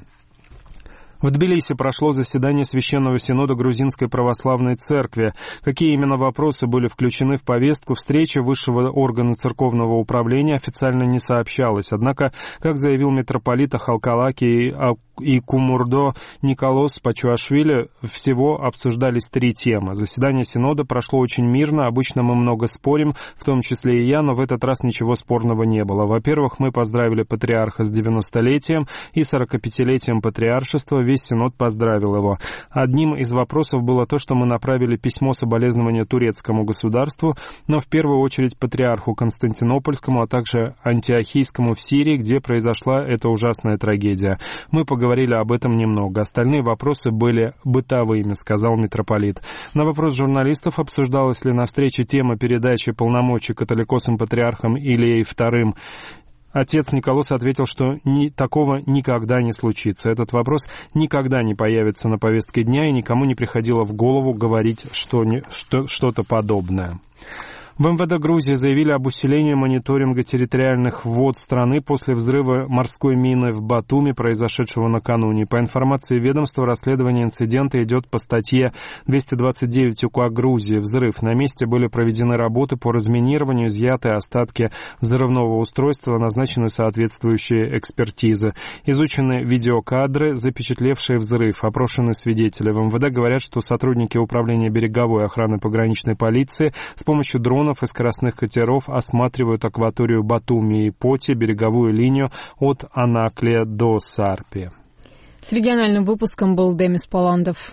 В Тбилиси прошло заседание Священного Синода Грузинской Православной Церкви. Какие именно вопросы были включены в повестку встречи высшего органа церковного управления, официально не сообщалось. Однако, как заявил митрополит Халкалаки и Кумурдо Николос Пачуашвили, всего обсуждались три темы. Заседание Синода прошло очень мирно, обычно мы много спорим, в том числе и я, но в этот раз ничего спорного не было. Во-первых, мы поздравили патриарха с девяностолетием и сорокапятилетием патриаршества. Весь Синод поздравил его. Одним из вопросов было то, что мы направили письмо соболезнования турецкому государству, но в первую очередь патриарху Константинопольскому, а также Антиохийскому в Сирии, где произошла эта ужасная трагедия. Мы поговорили об этом немного. Остальные вопросы были бытовыми, сказал митрополит. На вопрос журналистов, обсуждалась ли на встрече тема передачи полномочий католикосам-патриархам Илией вторым, отец Николос ответил, что ни, такого никогда не случится. Этот вопрос никогда не появится на повестке дня, и никому не приходило в голову говорить что, что, что-то подобное. В эм вэ дэ Грузии заявили об усилении мониторинга территориальных вод страны после взрыва морской мины в Батуми, произошедшего накануне. По информации ведомства, расследование инцидента идет по статье двести двадцать девять УК Грузии «Взрыв». На месте были проведены работы по разминированию, изъяты остатки взрывного устройства, назначены соответствующие экспертизы. Изучены видеокадры, запечатлевшие взрыв, опрошены свидетели. В эм вэ дэ говорят, что сотрудники управления береговой охраны пограничной полиции с помощью дронов и скоростных катеров осматривают акваторию Батуми и Поти, береговую линию от Анаклия до Сарпи. С региональным выпуском был Демис Паландов.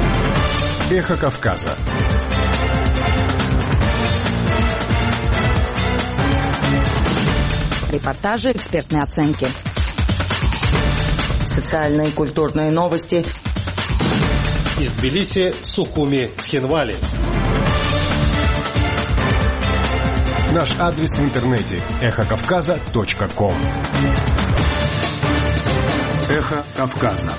Эхо Кавказа. Репортажи, экспертные оценки. Социальные и культурные новости. Из Тбилиси, Сухуми, Цхинвали. Наш адрес в интернете – эхо кавказа точка ком. Эхо Кавказа.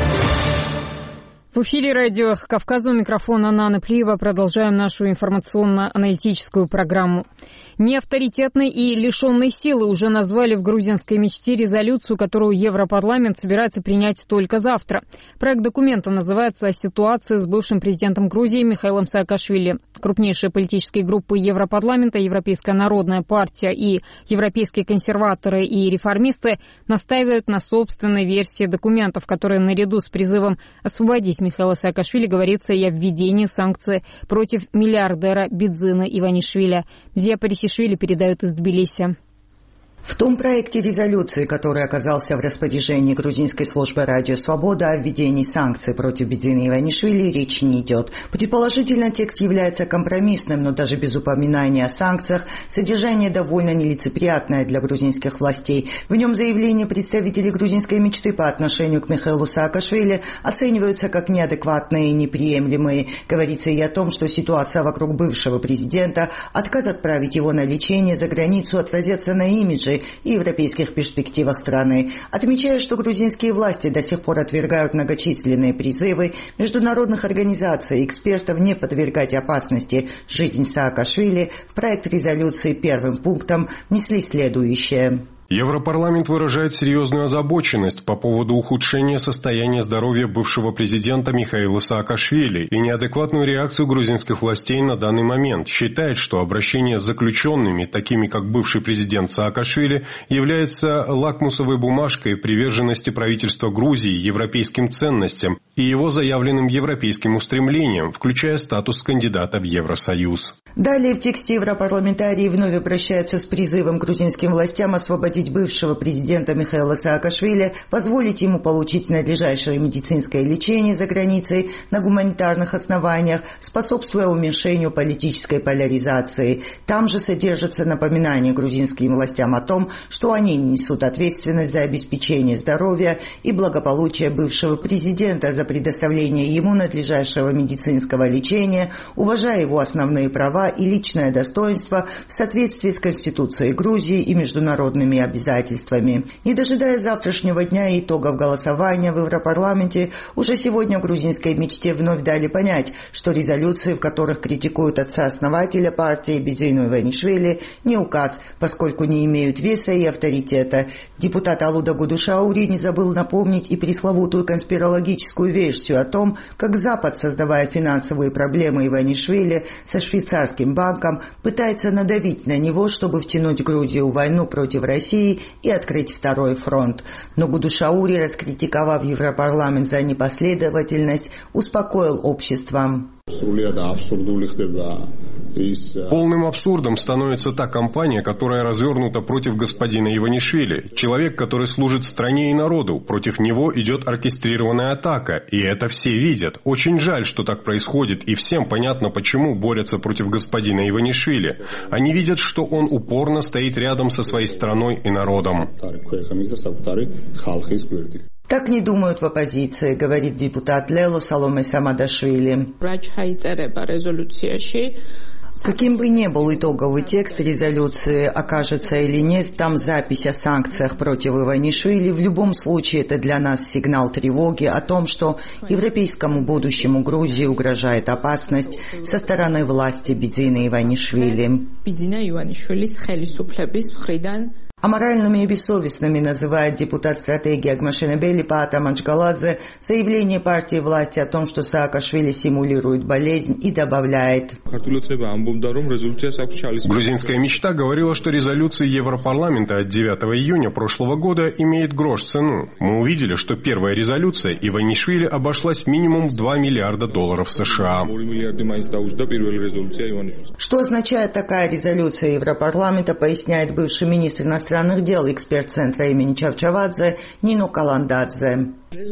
В эфире радио «Эхо Кавказа», у микрофона Нана Плиева. Продолжаем нашу информационно-аналитическую программу. Неавторитетной и лишенной силы уже назвали в грузинской мечте резолюцию, которую Европарламент собирается принять только завтра. Проект документа называется «О ситуации с бывшим президентом Грузии Михаилом Саакашвили». Крупнейшие политические группы Европарламента, Европейская народная партия и европейские консерваторы и реформисты настаивают на собственной версии документов, которые наряду с призывом освободить Михаила Саакашвили говорится и о введении санкций против миллиардера Бидзина Иванишвили. Зия Парисишвили передает из Тбилиси. В том проекте резолюции, который оказался в распоряжении грузинской службы «Радио Свобода» о введении санкций против Бидзина Иванишвили, речь не идет. Предположительно, текст является компромиссным, но даже без упоминания о санкциях содержание довольно нелицеприятное для грузинских властей. В нем заявления представителей грузинской мечты по отношению к Михаилу Саакашвили оцениваются как неадекватные и неприемлемые. Говорится и о том, что ситуация вокруг бывшего президента, отказ отправить его на лечение за границу отразится на имидже и европейских перспективах страны. Отмечаю, что грузинские власти до сих пор отвергают многочисленные призывы международных организаций и экспертов не подвергать опасности жизнь Саакашвили. В проект резолюции первым пунктом внесли следующее. Европарламент выражает серьезную озабоченность по поводу ухудшения состояния здоровья бывшего президента Михаила Саакашвили и неадекватную реакцию грузинских властей на данный момент. Считает, что обращение с заключенными, такими как бывший президент Саакашвили, является лакмусовой бумажкой приверженности правительства Грузии европейским ценностям и его заявленным европейским устремлениям, включая статус кандидата в Евросоюз. Далее в тексте европарламентарии вновь обращаются с призывом грузинским властям освободить бывшего президента Михаила Саакашвили, позволить ему получить надлежащее медицинское лечение за границей на гуманитарных основаниях, способствуя уменьшению политической поляризации. Там же содержится напоминание грузинским властям о том, что они несут ответственность за обеспечение здоровья и благополучия бывшего президента, за предоставление ему надлежащего медицинского лечения, уважая его основные права и личное достоинство в соответствии с Конституцией Грузии и международными обязательствами. Не дожидаясь завтрашнего дня и итогов голосования в Европарламенте, уже сегодня в грузинской мечте вновь дали понять, что резолюции, в которых критикуют отца-основателя партии Бидзину Иванишвили, не указ, поскольку не имеют веса и авторитета. Депутат Алуда Гудушаури не забыл напомнить и пресловутую конспирологическую версию о том, как Запад, создавая финансовые проблемы Иванишвили со швейцарским банком, пытается надавить на него, чтобы втянуть Грузию в войну против России и открыть второй фронт. Но Гудушаури, раскритиковав Европарламент за непоследовательность, успокоил общество. Полным абсурдом становится та кампания, которая развернута против господина Иванишвили. Человек, который служит стране и народу. Против него идет оркестрированная атака. И это все видят. Очень жаль, что так происходит. И всем понятно, почему борются против господина Иванишвили. Они видят, что он упорно стоит рядом со своей страной и народом. Так не думают в оппозиции, говорит депутат Лело Саломе Самадашвили. Каким бы ни был итоговый текст резолюции, окажется или нет, там запись о санкциях против Иванишвили, в любом случае это для нас сигнал тревоги о том, что европейскому будущему Грузии угрожает опасность со стороны власти Бидзина Иванишвили. Аморальными и бессовестными называет депутат стратегии Агмашенебели Паата Манчгаладзе заявление партии власти о том, что Саакашвили симулирует болезнь, и добавляет. Грузинская мечта говорила, что резолюция Европарламента от девятого июня прошлого года имеет грош цену. Мы увидели, что первая резолюция Иванишвили обошлась минимум в два миллиарда долларов США. Что означает такая резолюция Европарламента, поясняет бывший министр иностранных иностранных дел, эксперт Центра имени Чавчавадзе Нино Каландадзе.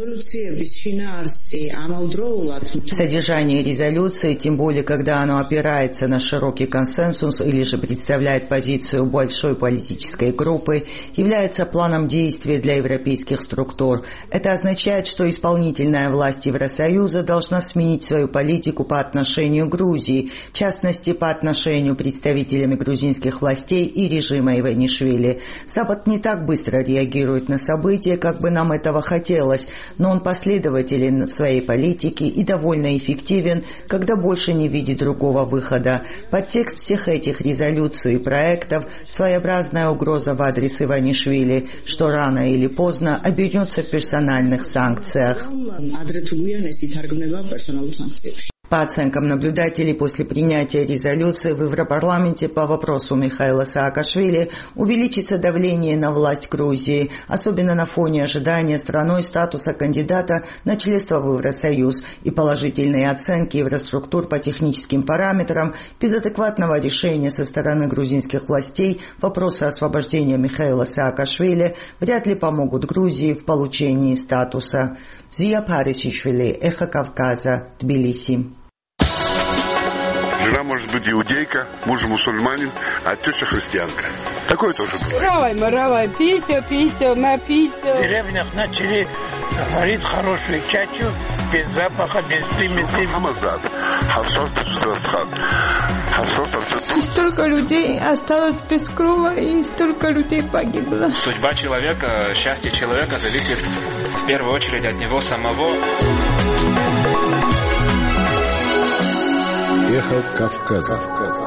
Содержание резолюции, тем более, когда оно опирается на широкий консенсус или же представляет позицию большой политической группы, является планом действий для европейских структур. Это означает, что исполнительная власть Евросоюза должна сменить свою политику по отношению к Грузии, в частности, по отношению к представителям грузинских властей и режима Иванишвили. Запад не так быстро реагирует на события, как бы нам этого хотелось, но он последователен в своей политике и довольно эффективен, когда больше не видит другого выхода. Подтекст всех этих резолюций и проектов – своеобразная угроза в адрес Иванишвили, что рано или поздно обернется в персональных санкциях. По оценкам наблюдателей, после принятия резолюции в Европарламенте по вопросу Михаила Саакашвили увеличится давление на власть Грузии, особенно на фоне ожидания страной статуса кандидата на членство в Евросоюз и положительные оценки инфраструктур по техническим параметрам. Без адекватного решения со стороны грузинских властей вопросы освобождения Михаила Саакашвили вряд ли помогут Грузии в получении статуса. Зия Парисишвили, Эхо Кавказа, Тбилиси. Жена может быть иудейка, муж мусульманин, а теща христианка. Такое тоже бывает. Равай, маравай, пися, пися, на пися. В деревнях начали варить хорошую чачу, без запаха, без примесей. И столько людей осталось без крова, и столько людей погибло. Судьба человека, счастье человека зависит в первую очередь от него самого. Эхо Кавказа.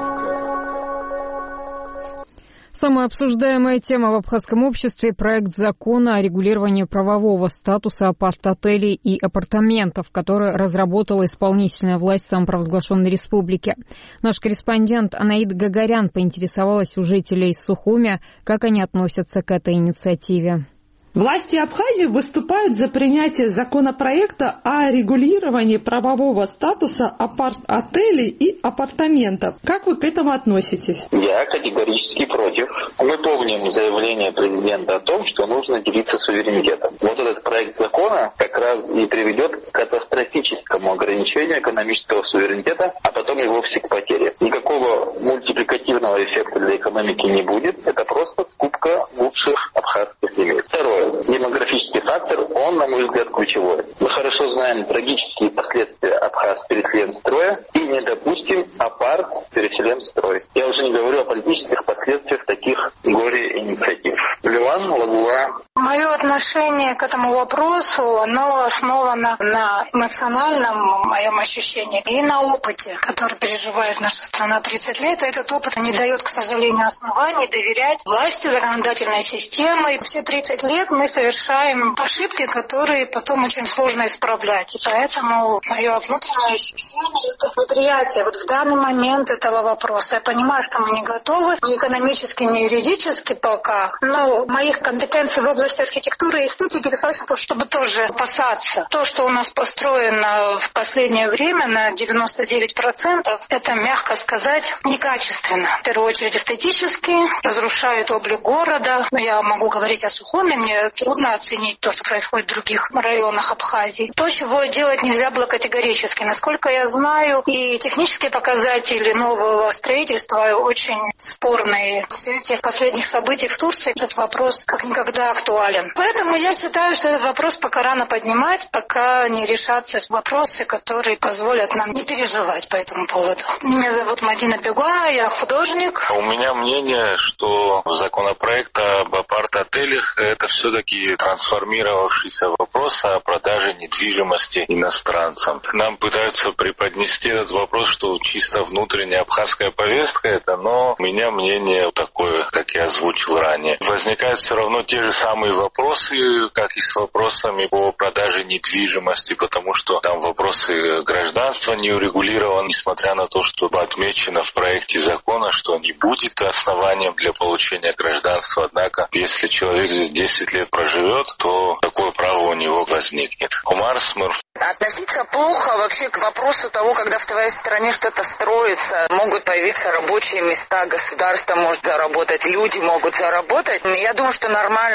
Самая обсуждаемая тема в абхазском обществе – проект закона о регулировании правового статуса апарт-отелей и апартаментов, который разработала исполнительная власть самопровозглашенной республики. Наш корреспондент Анаид Гагарян поинтересовалась у жителей Сухуми, как они относятся к этой инициативе. Власти Абхазии выступают за принятие законопроекта о регулировании правового статуса апарт-отелей и апартаментов. Как вы к этому относитесь? Я категорически против. Мы помним заявление президента о том, что нужно делиться суверенитетом. Вот этот проект закона как раз и приведет к катастрофическому ограничению экономического суверенитета, а потом и вовсе к потере. Никакого мультипликативного эффекта для экономики не будет. Это просто скупка лучших абхазских земель. Второе. Демографический фактор, он, на мой взгляд, ключевой. Мы хорошо знаем трагические последствия Абхаз-Переселенстроя и не допустим апарт-Переселенстрой. Я уже не говорю о политических последствиях таких горе-инициатив. Ливан, Лагуа. Мое отношение к этому вопросу, оно основано на эмоциональном моем ощущении и на опыте, который переживает наша страна тридцать лет. Этот опыт не дает, к сожалению, оснований доверять власти, законодательной системы. Все тридцать лет мы совершаем ошибки, которые потом очень сложно исправлять. И поэтому мое внутреннее ощущение – это восприятие вот в данный момент этого вопроса. Я понимаю, что мы не готовы ни экономически, ни юридически пока, но моих компетенций в области архитектуры и эстетики достаточно, чтобы тоже опасаться. То, что у нас построено в последнее время на девяносто девять процентов, это, мягко сказать, некачественно. В первую очередь эстетически, разрушает облик города. Я могу говорить о Сухуми, мне трудно оценить то, что происходит в других районах Абхазии. То, чего делать нельзя было категорически. Насколько я знаю, и технические показатели нового строительства очень спорные. В свете последних событий в Турции этот вопрос как никогда актуален. Поэтому я считаю, что этот вопрос пока рано поднимать, пока не решатся вопросы, которые позволят нам не переживать по этому поводу. Меня зовут Мадина Бегуа, я художник. У меня мнение, что законопроект об апарт-отелях – это все-таки трансформировавшийся вопрос о продаже недвижимости иностранцам. Нам пытаются преподнести этот вопрос, что чисто внутренняя абхазская повестка это, но у меня мнение такое, как я озвучил ранее. Возникают все равно те же самые вопросы, как и с вопросами по продаже недвижимости, потому что там вопросы гражданства не урегулированы, несмотря на то, что отмечено в проекте закона, что не будет основанием для получения гражданства. Однако, если человек здесь десять лет проживет, то такое право у него возникнет. Умар Смыр. Относиться плохо вообще к вопросу того, когда в твоей стране что-то строится, могут появиться рабочие места, государство может заработать, люди могут заработать. Я думаю, что нормальные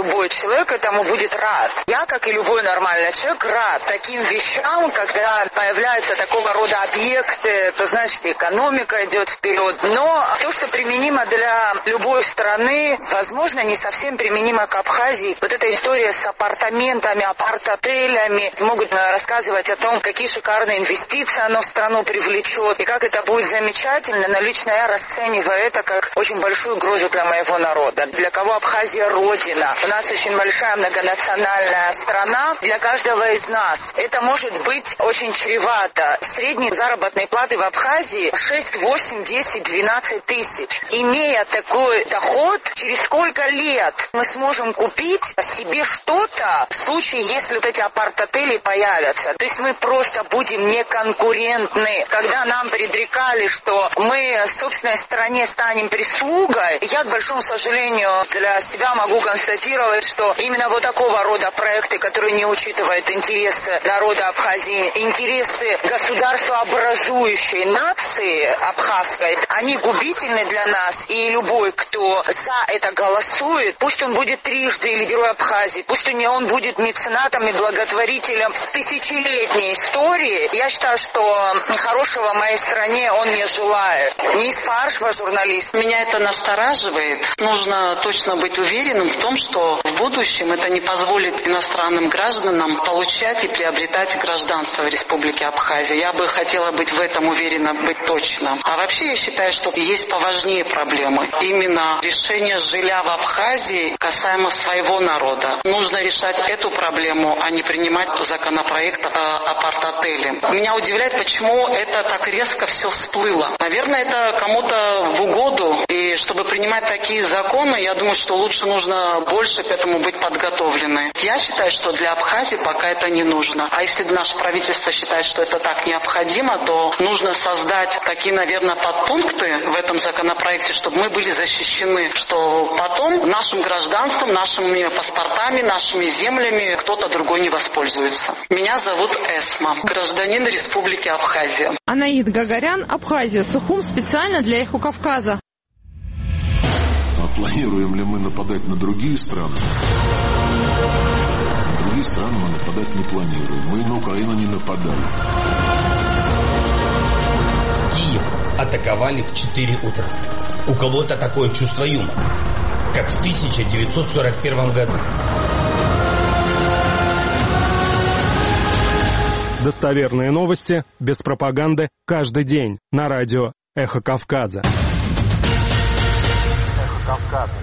любой человек этому будет рад. Я, как и любой нормальный человек, рад таким вещам, когда появляются такого рода объекты, то значит экономика идет вперед. Но то, что применимо для любой страны, возможно, не совсем применимо к Абхазии. Вот эта история с апартаментами, апарт-отелями, могут рассказывать о том, какие шикарные инвестиции оно в страну привлечет, и как это будет замечательно, но лично я расцениваю это как очень большую угрозу для моего народа. Для кого Абхазия родина? У нас очень большая многонациональная страна. Для каждого из нас это может быть очень чревато. Средние заработные платы в Абхазии шесть, восемь, десять, двенадцать тысяч. Имея такой доход, через сколько лет мы сможем купить себе что-то в случае, если вот эти апарт-отели появятся? То есть мы просто будем неконкурентны. Когда нам предрекали, что мы в собственной стране станем прислугой, я, к большому сожалению, для себя могу констатировать, что именно вот такого рода проекты, которые не учитывают интересы народа Абхазии, интересы государствообразующей нации абхазской, они губительны для нас. И любой, кто за это голосует, пусть он будет трижды или герой Абхазии, пусть он будет меценатом и благотворителем с тысячелетней историей, я считаю, что хорошего моей стране он не желает. Низ Фаршева, журналист. Меня это настораживает. Нужно точно быть уверенным в том, что в будущем это не позволит иностранным гражданам получать и приобретать гражданство в Республике Абхазия. Я бы хотела быть в этом уверена, быть точно. А вообще я считаю, что есть поважнее проблемы. Именно решение жилья в Абхазии касаемо своего народа. Нужно решать эту проблему, а не принимать законопроект о апарт-отеле. Меня удивляет, почему это так резко все всплыло. Наверное, это кому-то в угоду. И чтобы принимать такие законы, я думаю, что лучше нужно больше к этому быть подготовлены. Я считаю, что для Абхазии пока это не нужно. А если наше правительство считает, что это так необходимо, то нужно создать такие, наверное, подпункты в этом законопроекте, чтобы мы были защищены, что потом нашим гражданством, нашими паспортами, нашими землями кто-то другой не воспользуется. Меня зовут Эсма, гражданин Республики Абхазия. Анаид Гагарян, Абхазия, Сухум, специально для Эхо Кавказа. А планируем ли мы нападать на другие страны? На другие страны мы нападать не планируем. Мы на Украину не нападали. Киев атаковали в четыре утра. У кого-то такое чувство юмора, как в тысяча девятьсот сорок первом году. Достоверные новости, без пропаганды, каждый день на радио «Эхо Кавказа». «Эхо Кавказа».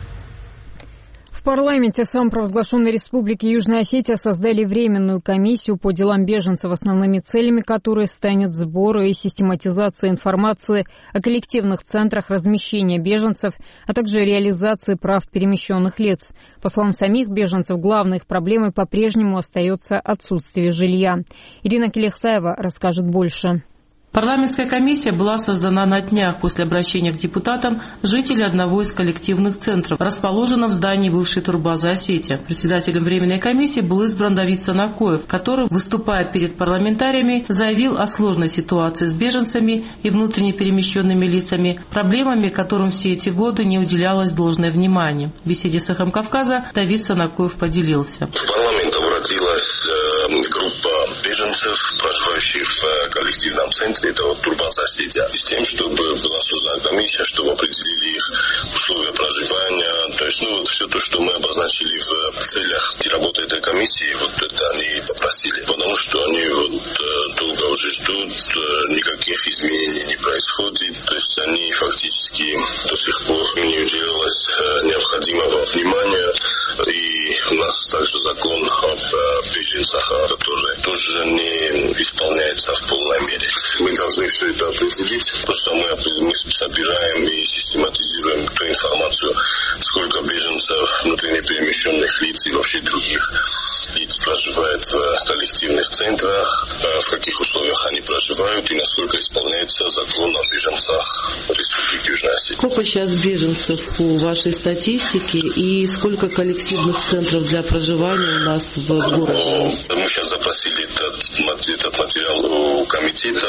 В парламенте самопровозглашенной Республики Южная Осетия создали временную комиссию по делам беженцев, основными целями которой станет сбор и систематизация информации о коллективных центрах размещения беженцев, а также реализации прав перемещенных лиц. По словам самих беженцев, главной их проблемой по-прежнему остается отсутствие жилья. Ирина Келехсаева расскажет больше. Парламентская комиссия была создана на днях после обращения к депутатам жителей одного из коллективных центров, расположенного в здании бывшей турбазы «Осетия». Председателем временной комиссии был избран Давид Санакоев, который, выступая перед парламентариями, заявил о сложной ситуации с беженцами и внутренне перемещенными лицами, проблемами, которым все эти годы не уделялось должное внимание. В беседе с «Эхом Кавказа» Давид Санакоев поделился. В парламент обратилась э, группа беженцев, проживающих в коллективном центре. Это вот турбаза «Осетия», с тем, чтобы была создана комиссия, чтобы определили их условия проживания. То есть, ну, вот все то, что мы обозначили в целях работы этой комиссии, вот это они попросили, потому что они вот долго уже ждут, никаких изменений не происходит. То есть, они фактически до сих пор не уделялось необходимого внимания. И у нас также закон о беженцах, который тоже не исполняется в полной мере. Мы должны все это определить, просто мы, мы собираем и систематизируем ту информацию, сколько беженцев, внутренне перемещенных лиц и вообще других лиц проживает в коллективных центрах, в каких условиях они проживают и насколько исполняется закон о беженцах Республики Южная Осетия. Сколько сейчас беженцев по вашей статистике и сколько коллективных центров для проживания у нас в городе? Мы сейчас запросили этот, этот материал у комитета,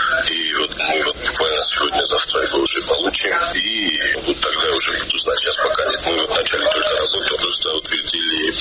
и вот мы вот буквально сегодня-завтра его уже получим, и вот тогда уже буду знать, сейчас пока нет. Мы вот начали только работу, просто утвердили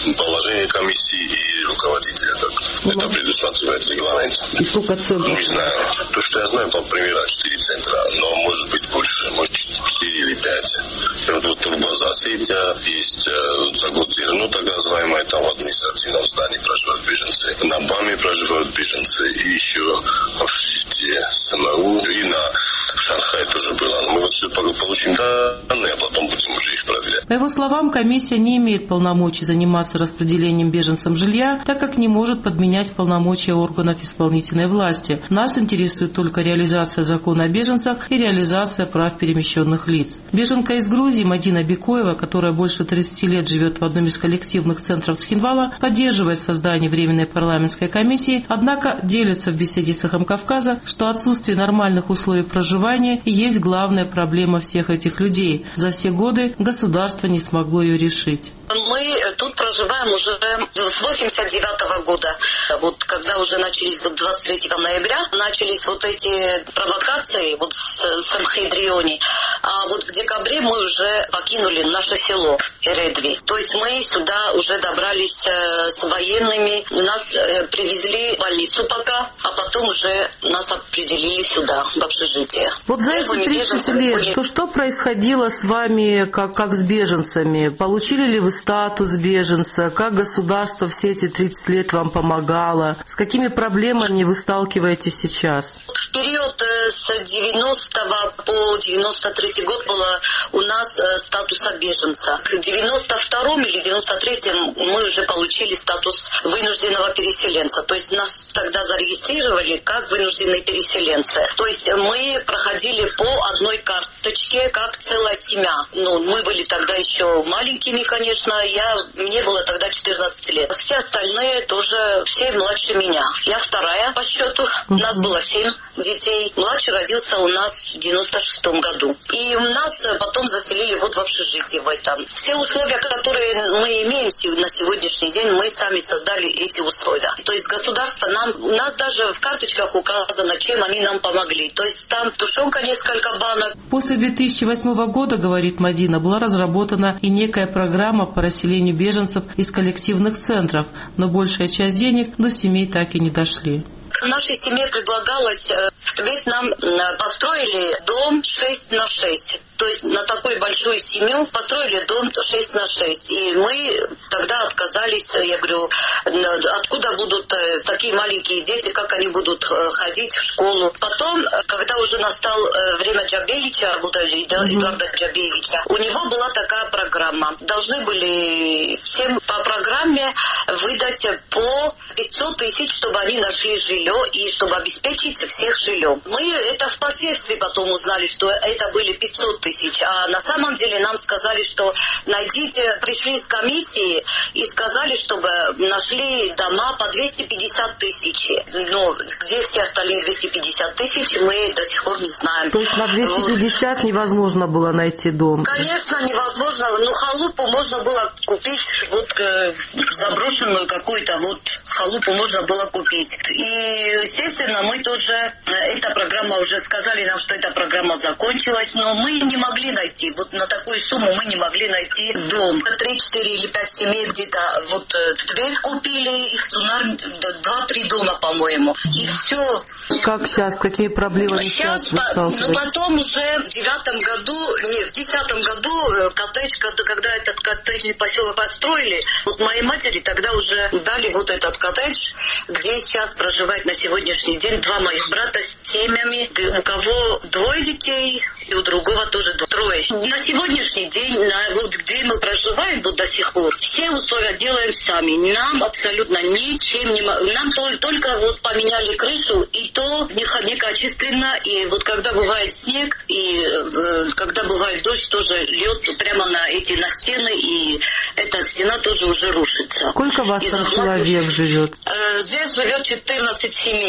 положение комиссии и руководителя, как это предусматривает регламент. И сколько центров? Не знаю. То, что я знаю, по примеру, четыре центра, но может быть больше, может четыре или пять. И вот, вот турбозасетия, есть э, за год зерно, так называемое, там в административном здании проживают беженцы, на БАМе проживают беженцы, и еще в общежитии СМУ, и на в Шанхае тоже было. Но мы вот все получим данные, а потом будем уже их проверять. По его словам, комиссия не имеет полномочий заниматься распределением беженцам жилья, так как не может подменять полномочия органов исполнительной власти. Нас интересует только реализация закона о беженцах и реализация прав перемещенных лиц. Беженка из Грузии Мадина Бекоева, которая больше тридцати лет живет в одном из коллективных центров Цхинвала, поддерживает создание Временной парламентской комиссии, однако делится в беседе с «Эхом Кавказа», что отсутствие нормальных условий проживания есть главная проблема всех этих людей. За все годы государство не смогло ее решить. Мы тут проживаем уже с восемьдесят девятого года. Вот когда уже начались вот двадцать третьего ноября, начались вот эти провокации вот с, с Мхидриони. А вот в декабре мы уже покинули наше село Эредви. То есть мы сюда уже добрались э, с военными. Нас э, привезли в больницу пока, а потом уже нас определили сюда, в общежитие. Вот за эти тридцать лет, то что происходило с вами, как, как с беженцами? Получили ли вы статус беженца? Как государство все эти тридцать лет вам помогало? С какими проблемами вы сталкиваетесь сейчас? В период с девяностого по девяносто третий год было у нас статуса беженца. К девяносто второму или девяносто третьему мы уже получили статус вынужденного переселенца. То есть нас тогда зарегистрировали как вынужденные переселенцы. То есть мы проходили по одной карточке, как целая семья. Ну, мы были тогда еще маленькими, конечно. Я, мне было тогда четырнадцать лет. Все остальные тоже, все младше меня. Я вторая по счету. У нас было семь детей. Младший родился у нас в девяносто шестом году. И нас потом заселили вот в общежитие в этом. Все условия, которые мы имеем на сегодняшний день, мы сами создали эти условия. То есть государство нам, у нас даже в карточках указано, чем они нам помогли. То есть там тушенка несколько банок. После две тысячи восьмого года, говорит Мадина, была разработана и некая программа по расселению беженцев из коллективных центров, но большая часть денег до семей так и не дошли. Нашей семье предлагалось, ведь нам построили дом шесть на шесть. То есть на такую большую семью построили дом шесть на шесть. И мы тогда отказались, я говорю, откуда будут такие маленькие дети, как они будут ходить в школу. Потом, когда уже настало время Джабевича, вот Эдуарда Джабевича, у него была такая программа. Должны были всем по программе выдать по пятьсот тысяч, чтобы они нашли жилье и чтобы обеспечить всех жильем. Мы это впоследствии потом узнали, что это были пятьсот тысяч, а на самом деле нам сказали, что найдите, пришли из комиссии и сказали, чтобы нашли дома по двести пятьдесят тысяч. Но где все остальные двести пятьдесят тысяч, мы до сих пор не знаем. То есть на двести пятьдесят вот. Невозможно было найти дом? Конечно, невозможно. Но халупу можно было купить, вот э, заброшенную какую-то вот халупу можно было купить. И, естественно, мы тоже, эта программа, уже сказали нам, что эта программа закончилась, но мы не могли найти, вот на такую сумму мы не могли найти дом. Три-четыре или пять семей где-то вот в Тверь купили, и в Цунар два-три дома, по-моему. И все. Как сейчас, какие проблемы сейчас, сейчас по, ну, потом уже в девятом году, не, в десятом году коттедж, когда этот коттеджный поселок построили, вот моей матери тогда уже дали вот этот коттедж, где сейчас проживает на сегодняшний день два моих брата с семьями, у кого двое детей, и у другого тоже трое. На сегодняшний день, на, вот где мы проживаем вот до сих пор, все условия делаем сами. Нам абсолютно ничем не... Нам только, только вот поменяли крышу, и то некачественно, и вот когда бывает снег, и э, когда бывает дождь, тоже льет прямо на эти на стены, и эта стена тоже уже рушится. Сколько вас там человек живет? Э, здесь живет четырнадцать семей.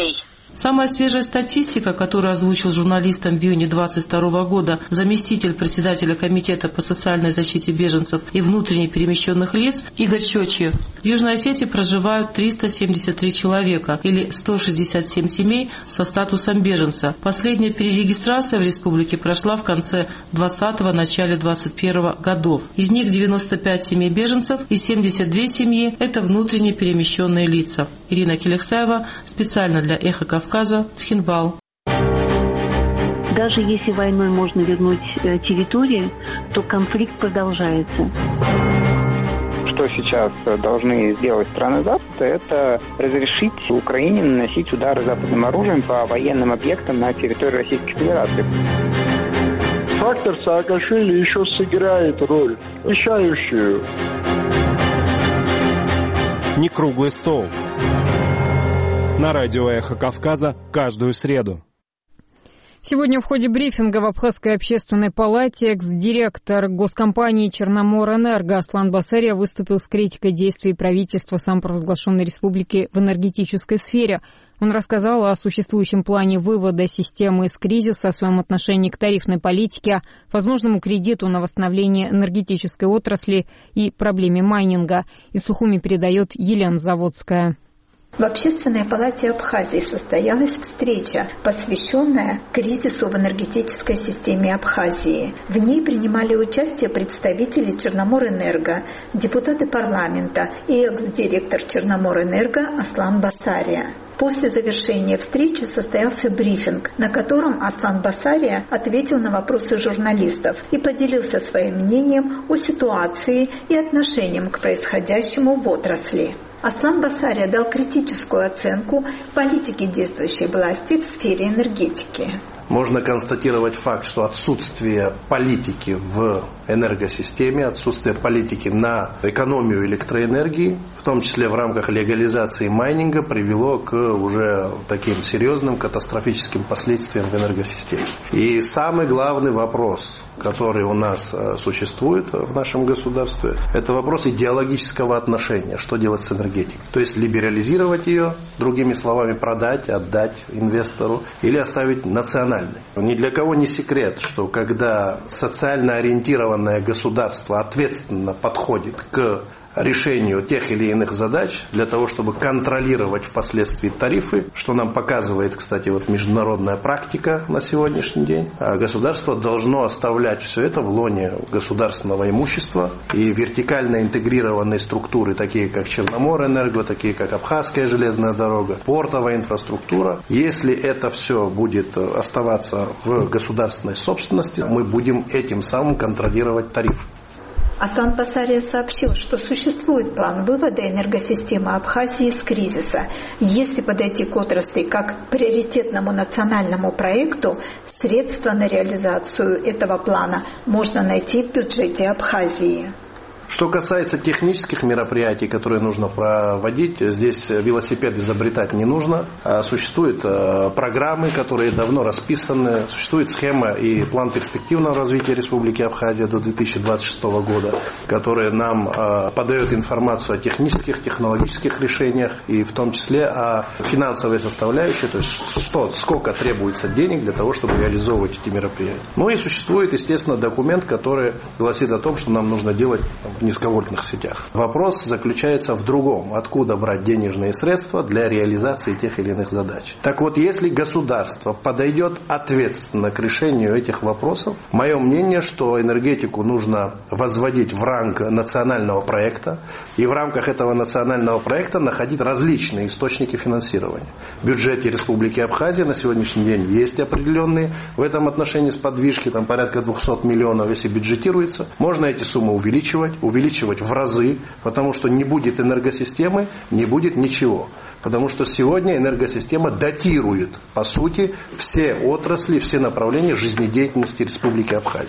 Самая свежая статистика, которую озвучил журналистам в июне две тысячи двадцать второго года заместитель председателя Комитета по социальной защите беженцев и внутренне перемещенных лиц Игорь Чочьев. В Южной Осетии проживают триста семьдесят три человека, или сто шестьдесят семь семей со статусом беженца. Последняя перерегистрация в республике прошла в конце двадцатого, начале двадцать первого годов. Из них девяносто пять семей беженцев и семьдесят две семьи – это внутренне перемещенные лица. Ирина Келексаева специально для «Эхо Кавказа», Цхинвал. Даже если войной можно вернуть территории, то конфликт продолжается. Что сейчас должны сделать страны Запада, это разрешить Украине наносить удары западным оружием по военным объектам на территории Российской Федерации. Фактор Саакашвили еще сыграет роль, решающую. Не круглый стол. На радио «Эхо Кавказа» каждую среду. Сегодня в ходе брифинга в Абхазской общественной палате экс-директор госкомпании «Черноморэнерго» Аслан Басария выступил с критикой действий правительства самопровозглашенной республики в энергетической сфере. Он рассказал о существующем плане вывода системы из кризиса, о своем отношении к тарифной политике, возможному кредиту на восстановление энергетической отрасли и проблеме майнинга. Из Сухуми передает Елена Заводская. В Общественной палате Абхазии состоялась встреча, посвященная кризису в энергетической системе Абхазии. В ней принимали участие представители Черноморэнерго, депутаты парламента и экс-директор Черноморэнерго Аслан Басария. После завершения встречи состоялся брифинг, на котором Аслан Басария ответил на вопросы журналистов и поделился своим мнением о ситуации и отношением к происходящему в отрасли. Аслан Басария дал критическую оценку политике действующей власти в сфере энергетики. Можно констатировать факт, что отсутствие политики в энергосистеме, отсутствие политики на экономию электроэнергии, в том числе в рамках легализации майнинга, привело к уже таким серьезным катастрофическим последствиям в энергосистеме. И самый главный вопрос, который у нас существует в нашем государстве, это вопрос идеологического отношения, что делать с энергетикой. То есть либерализировать ее, другими словами, продать, отдать инвестору или оставить национальной. Ни для кого не секрет, что когда социально ориентированное государство ответственно подходит к решению тех или иных задач для того, чтобы контролировать впоследствии тарифы, что нам показывает, кстати, вот международная практика на сегодняшний день. А государство должно оставлять все это в лоне государственного имущества, и вертикально интегрированные структуры, такие как Черноморэнерго, такие как Абхазская железная дорога, портовая инфраструктура. Если это все будет оставаться в государственной собственности, мы будем этим самым контролировать тарифы. Аслан Басария сообщил, что существует план вывода энергосистемы Абхазии из кризиса. Если подойти к отрасли как к приоритетному национальному проекту, средства на реализацию этого плана можно найти в бюджете Абхазии. Что касается технических мероприятий, которые нужно проводить, здесь велосипед изобретать не нужно. Существуют программы, которые давно расписаны, существует схема и план перспективного развития Республики Абхазия до две тысячи двадцать шестого года, которые нам подают информацию о технических, технологических решениях и в том числе о финансовой составляющей, то есть что, сколько требуется денег для того, чтобы реализовывать эти мероприятия. Ну и существует, естественно, документ, который гласит о том, что нам нужно делать в низковольтных сетях. Вопрос заключается в другом. Откуда брать денежные средства для реализации тех или иных задач? Так вот, если государство подойдет ответственно к решению этих вопросов, мое мнение, что энергетику нужно возводить в ранг национального проекта и в рамках этого национального проекта находить различные источники финансирования. В бюджете Республики Абхазия на сегодняшний день есть определенные в этом отношении сподвижки, там порядка двухсот миллионов, если бюджетируется. Можно эти суммы увеличивать, увеличивать в разы, потому что не будет энергосистемы, не будет ничего. Потому что сегодня энергосистема датирует, по сути, все отрасли, все направления жизнедеятельности Республики Абхазия.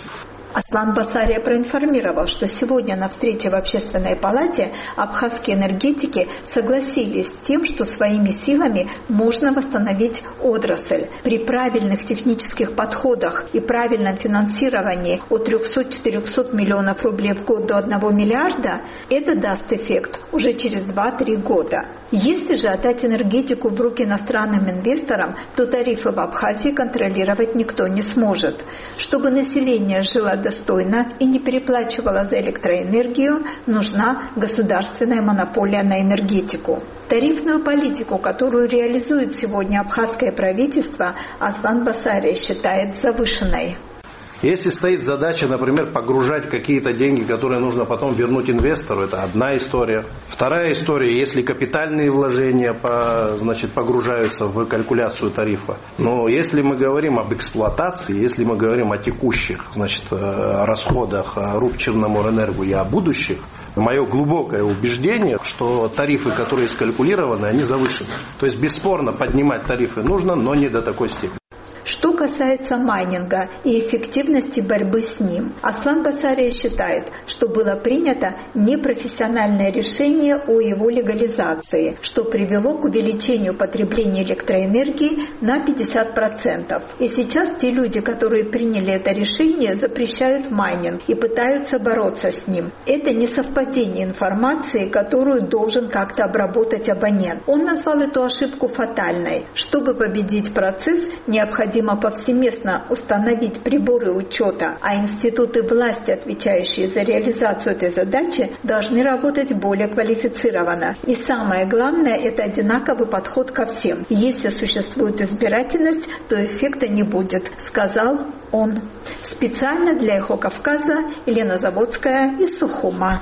Аслан Басария проинформировал, что сегодня на встрече в Общественной палате абхазские энергетики согласились с тем, что своими силами можно восстановить отрасль. При правильных технических подходах и правильном финансировании от трёхсот-четырёхсот миллионов рублей в год до одного миллиарда это даст эффект уже через два-три года. Если же отдать энергетику в руки иностранным инвесторам, то тарифы в Абхазии контролировать никто не сможет. Чтобы население жило достойно и не переплачивало за электроэнергию, нужна государственная монополия на энергетику. Тарифную политику, которую реализует сегодня абхазское правительство, Аслан Басария считает завышенной. Если стоит задача, например, погружать какие-то деньги, которые нужно потом вернуть инвестору, это одна история. Вторая история, если капитальные вложения по, значит, погружаются в калькуляцию тарифа. Но если мы говорим об эксплуатации, если мы говорим о текущих, значит, расходах РУП Черноморэнерго и о будущих, мое глубокое убеждение, что тарифы, которые скалькулированы, они завышены. То есть бесспорно поднимать тарифы нужно, но не до такой степени. Что касается майнинга и эффективности борьбы с ним, Аслан Басария считает, что было принято непрофессиональное решение о его легализации, что привело к увеличению потребления электроэнергии на пятьдесят процентов. И сейчас те люди, которые приняли это решение, запрещают майнинг и пытаются бороться с ним. Это несовпадение информации, которую должен как-то обработать абонент. Он назвал эту ошибку фатальной. Чтобы победить процесс, необходимо повсеместно установить приборы учета, а институты власти, отвечающие за реализацию этой задачи, должны работать более квалифицированно. И самое главное – это одинаковый подход ко всем. Если существует избирательность, то эффекта не будет, сказал он. Специально для «Эхо Кавказа» Елена Заводская из Сухума.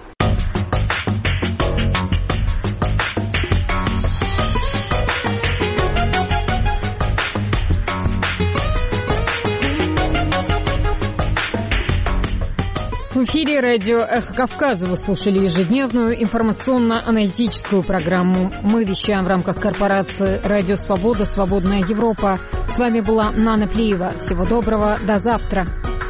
В эфире радио «Эхо Кавказа» вы слушали ежедневную информационно-аналитическую программу. Мы вещаем в рамках корпорации «Радио Свобода. Свободная Европа». С вами была Нана Плиева. Всего доброго. До завтра.